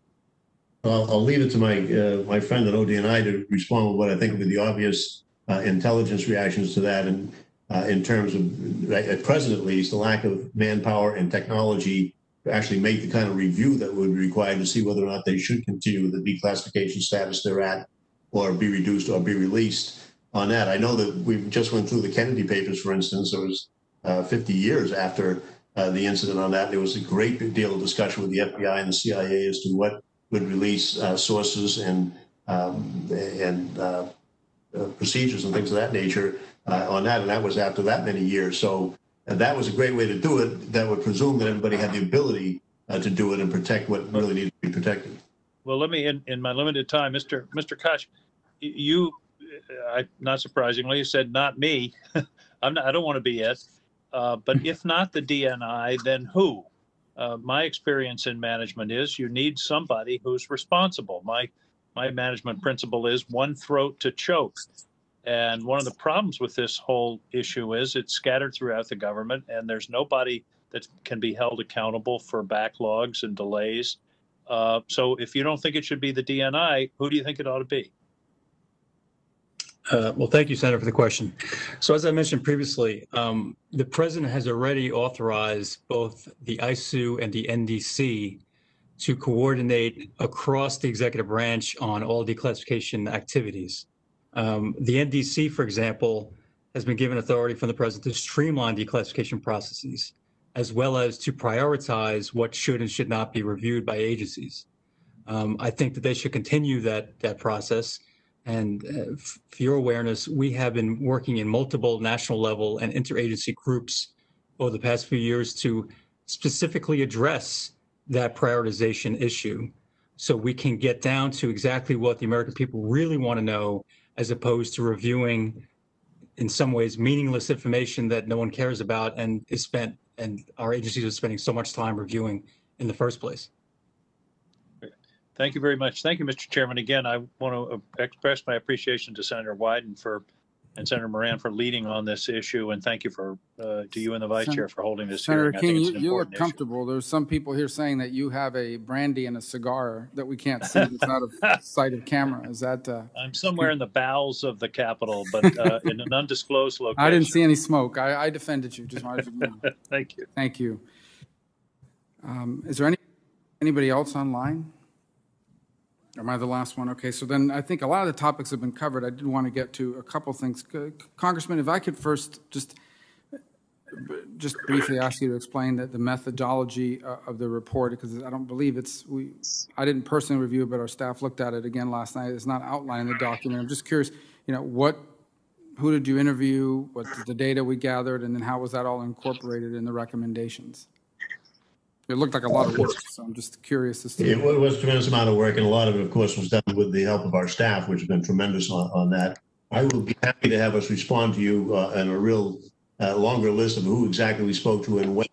I'll leave it to my friend at ODNI to respond with what I think would be the obvious intelligence reactions to that, and in terms of, at present at least, the lack of manpower and technology to actually make the kind of review that would be required to see whether or not they should continue the declassification status they're at, or be reduced or be released on that. I know that we just went through the Kennedy papers, for instance. It was 50 years after the incident on that. There was a great deal of discussion with the FBI and the CIA as to what would release sources and procedures and things of that nature on that. And that was after that many years. So that was a great way to do it. That would presume that everybody had the ability to do it and protect what really needed to be protected. Well, let me, in my limited time, Mr. Koch, you not surprisingly, said, "Not me. I don't want to be it." But if not the DNI, then who? My experience in management is you need somebody who's responsible. My management principle is one throat to choke. And one of the problems with this whole issue is it's scattered throughout the government, and there's nobody that can be held accountable for backlogs and delays. So if you don't think it should be the DNI, who do you think it ought to be? Well, thank you, Senator, for the question. So as I mentioned previously, the president has already authorized both the ISOO and the NDC to coordinate across the executive branch on all declassification activities. The NDC, for example, has been given authority from the president to streamline declassification processes, as well as to prioritize what should and should not be reviewed by agencies. I think that they should continue that process. And for your awareness, we have been working in multiple national level and interagency groups over the past few years to specifically address that prioritization issue so we can get down to exactly what the American people really want to know, as opposed to reviewing, in some ways, meaningless information that no one cares about and our agencies are spending so much time reviewing in the first place. Thank you very much. Thank you, Mr. Chairman. Again, I want to express my appreciation to Senator Wyden and Senator Moran for leading on this issue, and thank you to you and the Vice Chair for holding this Senator hearing. King, you look comfortable. There's some people here saying that you have a brandy and a cigar that we can't see. It's not a sight of camera. Is that? I'm somewhere in the bowels of the Capitol, but in an undisclosed location. I didn't see any smoke. I defended you. Just wanted you to know. Thank you. Thank you. Is there anybody else online? Am I the last one? Okay, so then I think a lot of the topics have been covered. I did want to get to a couple things. Congressman, if I could first just briefly ask you to explain the methodology of the report, because I don't believe I didn't personally review it, but our staff looked at it again last night. It's not outlined in the document. I'm just curious, who did you interview? What's the data we gathered? And then how was that all incorporated in the recommendations? It looked like a lot of work, so I'm just curious as to. It was a tremendous amount of work, and a lot of it, of course, was done with the help of our staff, which has been tremendous on that. I will be happy to have us respond to you and a real longer list of who exactly we spoke to and when,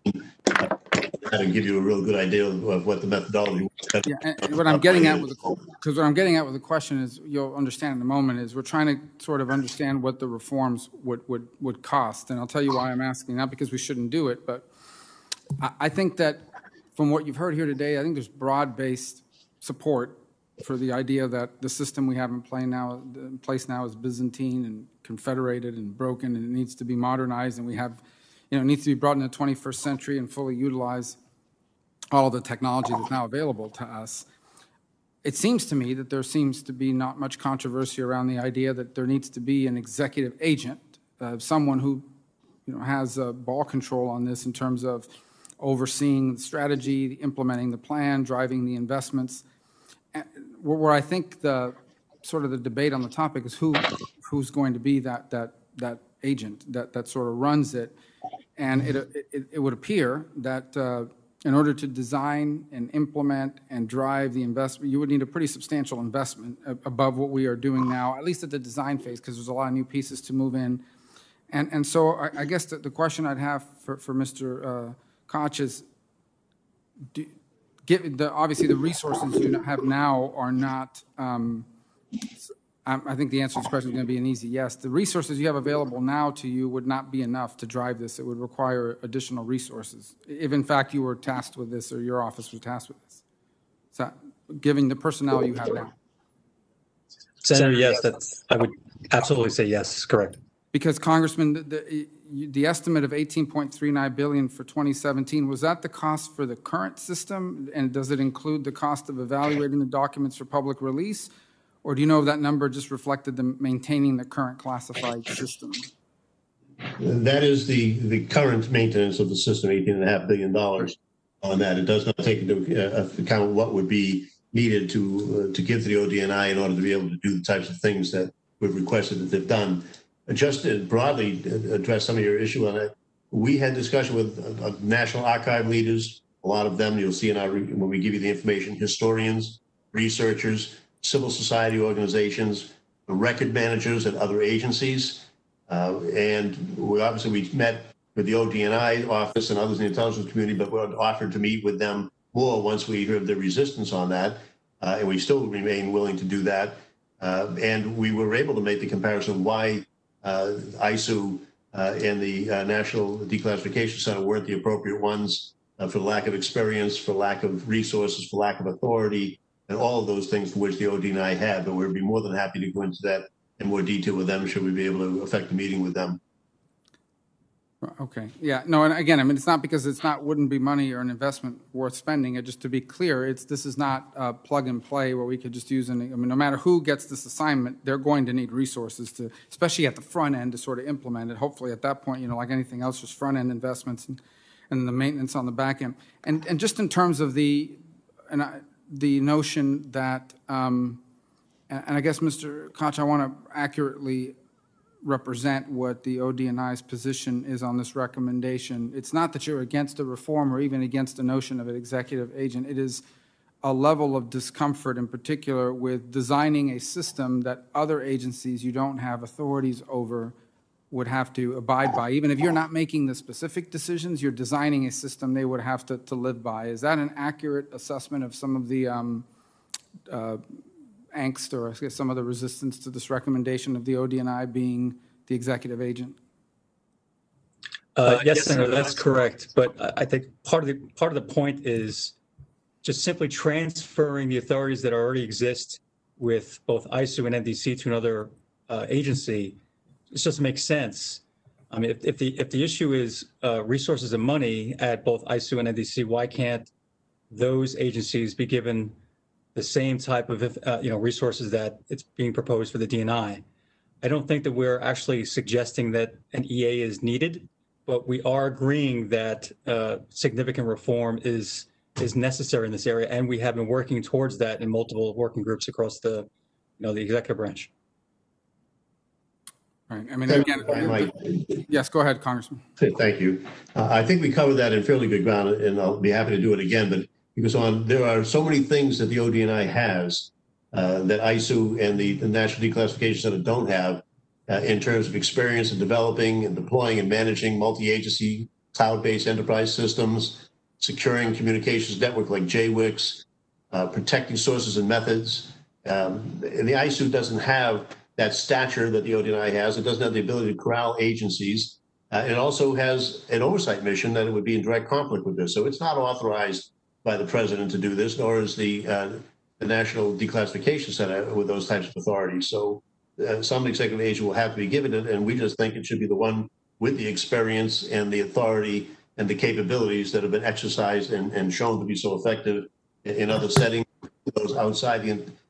and give you a real good idea of what the methodology was. Yeah, and what I'm getting at with the question is, you'll understand in a moment, is we're trying to sort of understand what the reforms would cost, and I'll tell you why I'm asking. Not because we shouldn't do it, but I think that from what you've heard here today, I think there's broad-based support for the idea that the system we have in place now is Byzantine and confederated and broken, and it needs to be modernized, and it needs to be brought in the 21st century and fully utilize all of the technology that's now available to us. It seems to me that there seems to be not much controversy around the idea that there needs to be an executive agent, someone who has ball control on this in terms of overseeing the strategy, implementing the plan, driving the investments. Where I think the debate on the topic is who's going to be that agent that sort of runs it. And it would appear that in order to design and implement and drive the investment, you would need a pretty substantial investment above what we are doing now, at least at the design phase, because there's a lot of new pieces to move in. And so I guess the question I'd have for Mr. Koch is, obviously the resources you have now are not, I think the answer to this question is going to be an easy yes. The resources you have available now to you would not be enough to drive this. It would require additional resources, if in fact you were tasked with this or your office was tasked with this. So, given the personnel you have now. Senator, yes, I would absolutely say yes, correct. Because, Congressman, the estimate of $18.39 billion for 2017, was that the cost for the current system? And does it include the cost of evaluating the documents for public release? Or do you know if that number just reflected maintaining the current classified system? That is the current maintenance of the system, $18.5 billion on that. It does not take into account what would be needed to give to the ODNI in order to be able to do the types of things that we've requested that they've done. Just to broadly address some of your issue on it, we had discussion with National Archive leaders, a lot of them you'll see when we give you the information, historians, researchers, civil society organizations, record managers at other agencies. And we met with the ODNI office and others in the intelligence community, but we're offered to meet with them more once we hear the resistance on that. And we still remain willing to do that. And we were able to make the comparison why ISOO and the National Declassification Center weren't the appropriate ones for lack of experience, for lack of resources, for lack of authority, and all of those things for which the ODNI had. But we'd be more than happy to go into that in more detail with them should we be able to effect a meeting with them. Okay. Yeah. No. And again, I mean, it's not because wouldn't be money or an investment worth spending. Just to be clear, this is not plug and play where we could just use no matter who gets this assignment, they're going to need resources to, especially at the front end, to sort of implement it. Hopefully, at that point, like anything else, just front end investments and the maintenance on the back end. And just in terms of the notion that, and I guess, Mr. Koch, I want to accurately represent what the ODNI's position is on this recommendation. It's not that you're against a reform or even against the notion of an executive agent. It is a level of discomfort in particular with designing a system that other agencies you don't have authorities over would have to abide by. Even if you're not making the specific decisions, you're designing a system they would have to live by. Is that an accurate assessment of some of the angst or I guess some of the resistance to this recommendation of the ODNI being the executive agent? Yes, Senator, that's correct. But I think part of the point is just simply transferring the authorities that already exist with both ISOO and NDC to another agency. It just makes sense. I mean, if the issue is resources and money at both ISOO and NDC, why can't those agencies be given the same type of resources that it's being proposed for the DNI? I don't think that we're actually suggesting that an EA is needed, but we are agreeing that significant reform is necessary in this area, and we have been working towards that in multiple working groups across the executive branch. Right. I mean, again, yes, go ahead, Congressman. Thank you. I think we covered that in fairly good ground, and I'll be happy to do it again. But because there are so many things that the ODNI has that ISOO and the National Declassification Center don't have in terms of experience in developing and deploying and managing multi-agency cloud-based enterprise systems, securing communications network like JWICS, protecting sources and methods. And the ISOO doesn't have that stature that the ODNI has. It doesn't have the ability to corral agencies. It also has an oversight mission that it would be in direct conflict with this. So it's not authorized by the president to do this, nor is the National Declassification Center with those types of authorities. So some executive agent will have to be given it, and we just think it should be the one with the experience and the authority and the capabilities that have been exercised and shown to be so effective in other settings, those outside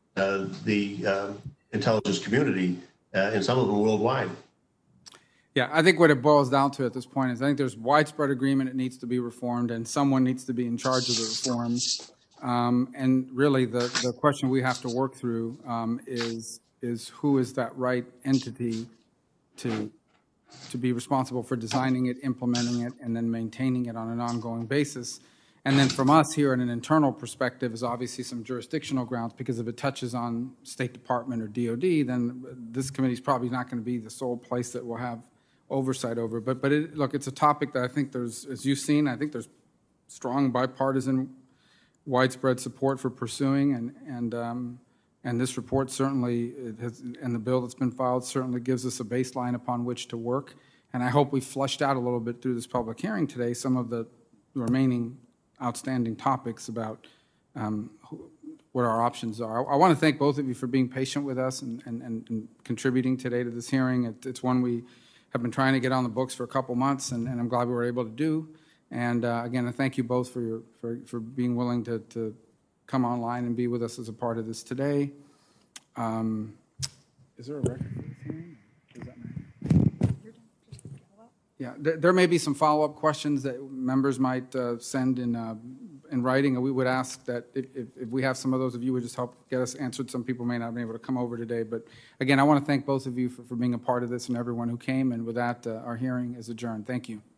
the intelligence community, and some of them worldwide. Yeah, I think what it boils down to at this point is I think there's widespread agreement it needs to be reformed, and someone needs to be in charge of the reform. And really, the question we have to work through is who is that right entity to be responsible for designing it, implementing it, and then maintaining it on an ongoing basis. And then from us here in an internal perspective is obviously some jurisdictional grounds, because if it touches on State Department or DOD, then this committee is probably not going to be the sole place that will have oversight over. But look, it's a topic that I think there's, as you've seen, I think there's strong bipartisan, widespread support for pursuing, and this report certainly and the bill that's been filed certainly gives us a baseline upon which to work. And I hope we flushed out a little bit through this public hearing today some of the remaining outstanding topics about what our options are. I want to thank both of you for being patient with us and contributing today to this hearing. It's one we have been trying to get on the books for a couple months, and I'm glad we were able to do. And again, I thank you both for being willing to come online and be with us as a part of this today. Is there a record for this hearing? Does that matter? Yeah, there may be some follow-up questions that members might send in writing, and we would ask that if we have some of those, if you would just help get us answered. Some people may not have been able to come over today, but again, I want to thank both of you for being a part of this and everyone who came, and with that, our hearing is adjourned. Thank you.